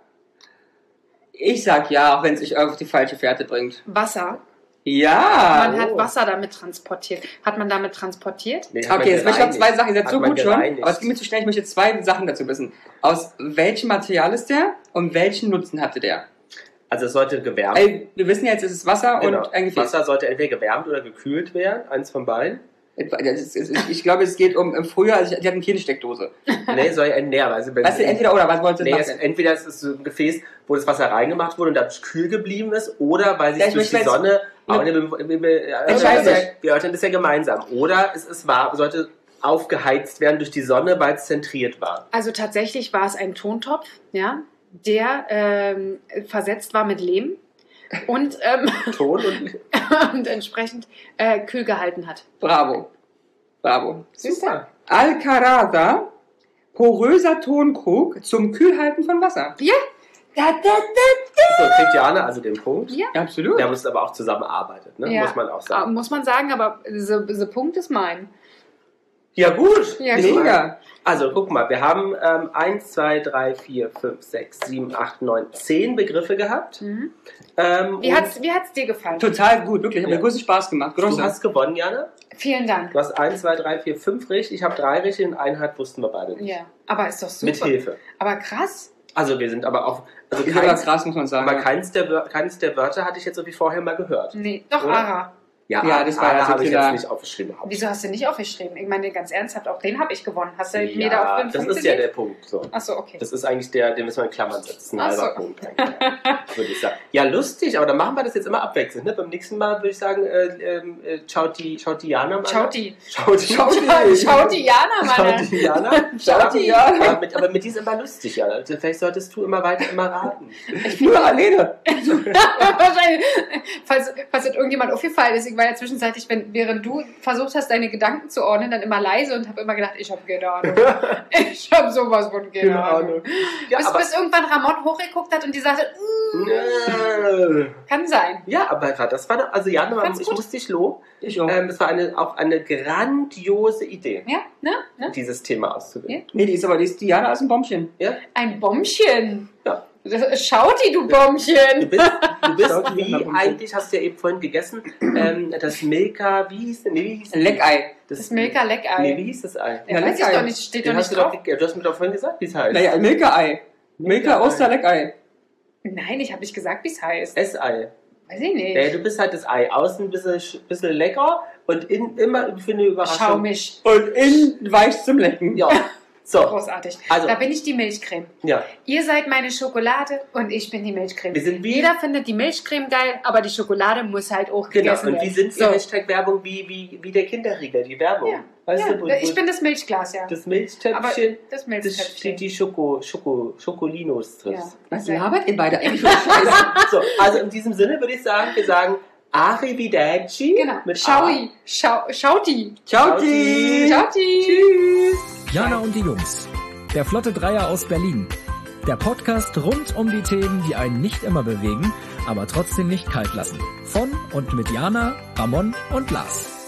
Ich sag ja, auch wenn es sich auf die falsche Fährte bringt. Wasser. Ja. Man hat oh. Wasser damit transportiert. Hat man damit transportiert? Nee, hat man Okay, jetzt möchte ich noch gereinigt. zwei Sachen. Ihr seid Hat so man gut schon. gereinigt. Aber es geht mir zu schnell. Ich möchte jetzt zwei Sachen dazu wissen. Aus welchem Material ist der und welchen Nutzen hatte der? Also es sollte gewärmt Ey, wir wissen jetzt, es ist Wasser Genau. und ein Gefäß. Wasser sollte entweder gewärmt oder gekühlt werden, eins von beiden. Das ist- es ist- Ich glaube, es geht um, um früher, also die hatten keine Steckdose. Nee, soll ja näher. Also wenn Weißt du, entweder oder, was wolltest du nee, es, machen? entweder es ist so ein Gefäß, wo das Wasser reingemacht wurde und dann kühl geblieben ist, oder weil sich Ja, ich durch die möchte jetzt- Sonne. Aber Ne- wir, wir, wir, Entscheid wir, dich. wir erörtern das ja gemeinsam. Oder es ist warm, sollte aufgeheizt werden durch die Sonne, weil es zentriert war. Also tatsächlich war es ein Tontopf, ja, der ähm, versetzt war mit Lehm und, ähm, Ton und und entsprechend äh, kühl gehalten hat. Bravo. Bravo. super. Alcaraza, poröser Tonkrug zum Kühlhalten von Wasser. Ja, da, da, da. So, kriegt Jana also den Punkt. Ja. Ja, absolut. Wir haben uns aber auch zusammengearbeitet, ne? Ja. muss man auch Ah, sagen. muss man sagen, aber dieser Punkt ist mein. Ja gut. Ja, Mega. Also guck mal, wir haben ähm, eins, zwei, drei, vier, fünf, sechs, sieben, acht, neun, zehn Begriffe gehabt. Mhm. Ähm, Wie und hat's, wie hat's dir gefallen? Total gut, wirklich. Hat Ja. mir großen Spaß gemacht. du Große. hast gewonnen, Jana. Vielen Dank. Du hast eins, zwei, drei, vier, fünf richtig. Ich habe drei richtig und einen hat wussten wir beide nicht. Ja, aber ist doch super. Mit Hilfe. Aber krass. Also wir sind aber auch, also Ist aber keins, krass, muss man sagen. aber keins der, Wör- keins der Wörter hatte ich jetzt so wie vorher mal gehört. Nee, doch Oder? Ara. Ja, Ja, das war da ja habe ich klar. jetzt nicht aufgeschrieben. Wieso hast du nicht aufgeschrieben? Ich meine, ganz ernsthaft, auch den habe ich gewonnen. Hast du Ja, mir da auch fünf das Punkte ist ja der gegeben? Punkt. So. Achso, okay. Das ist eigentlich der, den müssen wir in Klammern setzen. Ein Ach so. halber Punkt. eigentlich, würde ich sagen. Ja, lustig, aber dann machen wir das jetzt immer abwechselnd. Ne? Beim nächsten Mal würde ich sagen, äh, äh, schaut die, schaut die Jana mal. Schaut die. Schaut die. Schaut die, schaut die Jana, Schaut Mann. die Jana. Schaut die Jana. Aber mit, aber mit die ist immer lustig, Jana. Also vielleicht solltest du immer weiter immer raten. Ich nur alleine. Wahrscheinlich. Falls, falls das irgendjemand aufgefallen ist, ich war ja zwischenzeitlich, wenn, während du versucht hast, deine Gedanken zu ordnen, dann immer leise und habe immer gedacht, ich habe keine Ahnung. Ich habe sowas von keine Keine Ahnung. Ahnung. Ja, bis, aber, bis irgendwann Ramon hochgeguckt hat und die sagte, mm, Nö. kann sein. Ja, aber das war doch, also Jana, Ganz ich gut. muss dich loben. Ich auch. Ähm, das war eine, auch eine grandiose Idee, Ja, ne? ne? dieses Thema auszuwählen. Nee, die ist aber, die ist Diana ist ein Bombchen. Ja? Ein Bombchen. Ja. Das- Schaut die, du Du Bombchen. bist, du bist Schaut die wie Jana eigentlich, hast du ja eben vorhin gegessen, ähm, das Milka, wie hieß denn? Nee, wie hieß Leckei. Das Milka Leckei. Nee, wie hieß das Ei? Ja, Ja, weiß ich Leckei. doch nicht, steht doch Den hast nicht du, drauf. doch, ge- du hast mir doch vorhin gesagt, wie es heißt. Naja, Milka-Ei. Milka Osterleckei. Nein, ich habe nicht gesagt, wie es heißt. Essei. Weiß ich nicht. Ja, du bist halt das Ei. Außen ein bisschen, sch- bisschen lecker und innen immer für eine Überraschung. Schaumig. Und innen weich zum Lecken. Ja. So, Großartig. Also- Da bin ich die Milchcreme. ja. Ihr seid meine Schokolade und ich bin die Milchcreme. Wir sind wie- Jeder findet die Milchcreme geil, aber die Schokolade muss halt auch Genau. gegessen Und werden. wie sind die so. Hashtag-Werbung wie, wie, wie der Kinderriegel, die Werbung? Ja. Weißt Ja, du, wo, ich wo bin das Milchglas, ja. das aber Milchtöpfchen, das das Milchtöpfchen. steht die Schoko, Schoko, Schokolinos drin. Ja. Was labert ihr beide eigentlich für Scheiße? So, also in diesem Sinne würde ich sagen, wir sagen Arrivederci. Genau. Mit Schaui. Schau, Schauti. Ciao, Ciao-ti. Schauti. Tschüss. Jana und die Jungs. Der Flotte Dreier aus Berlin. Der Podcast rund um die Themen, die einen nicht immer bewegen, aber trotzdem nicht kalt lassen. Von und mit Jana, Ramon und Lars.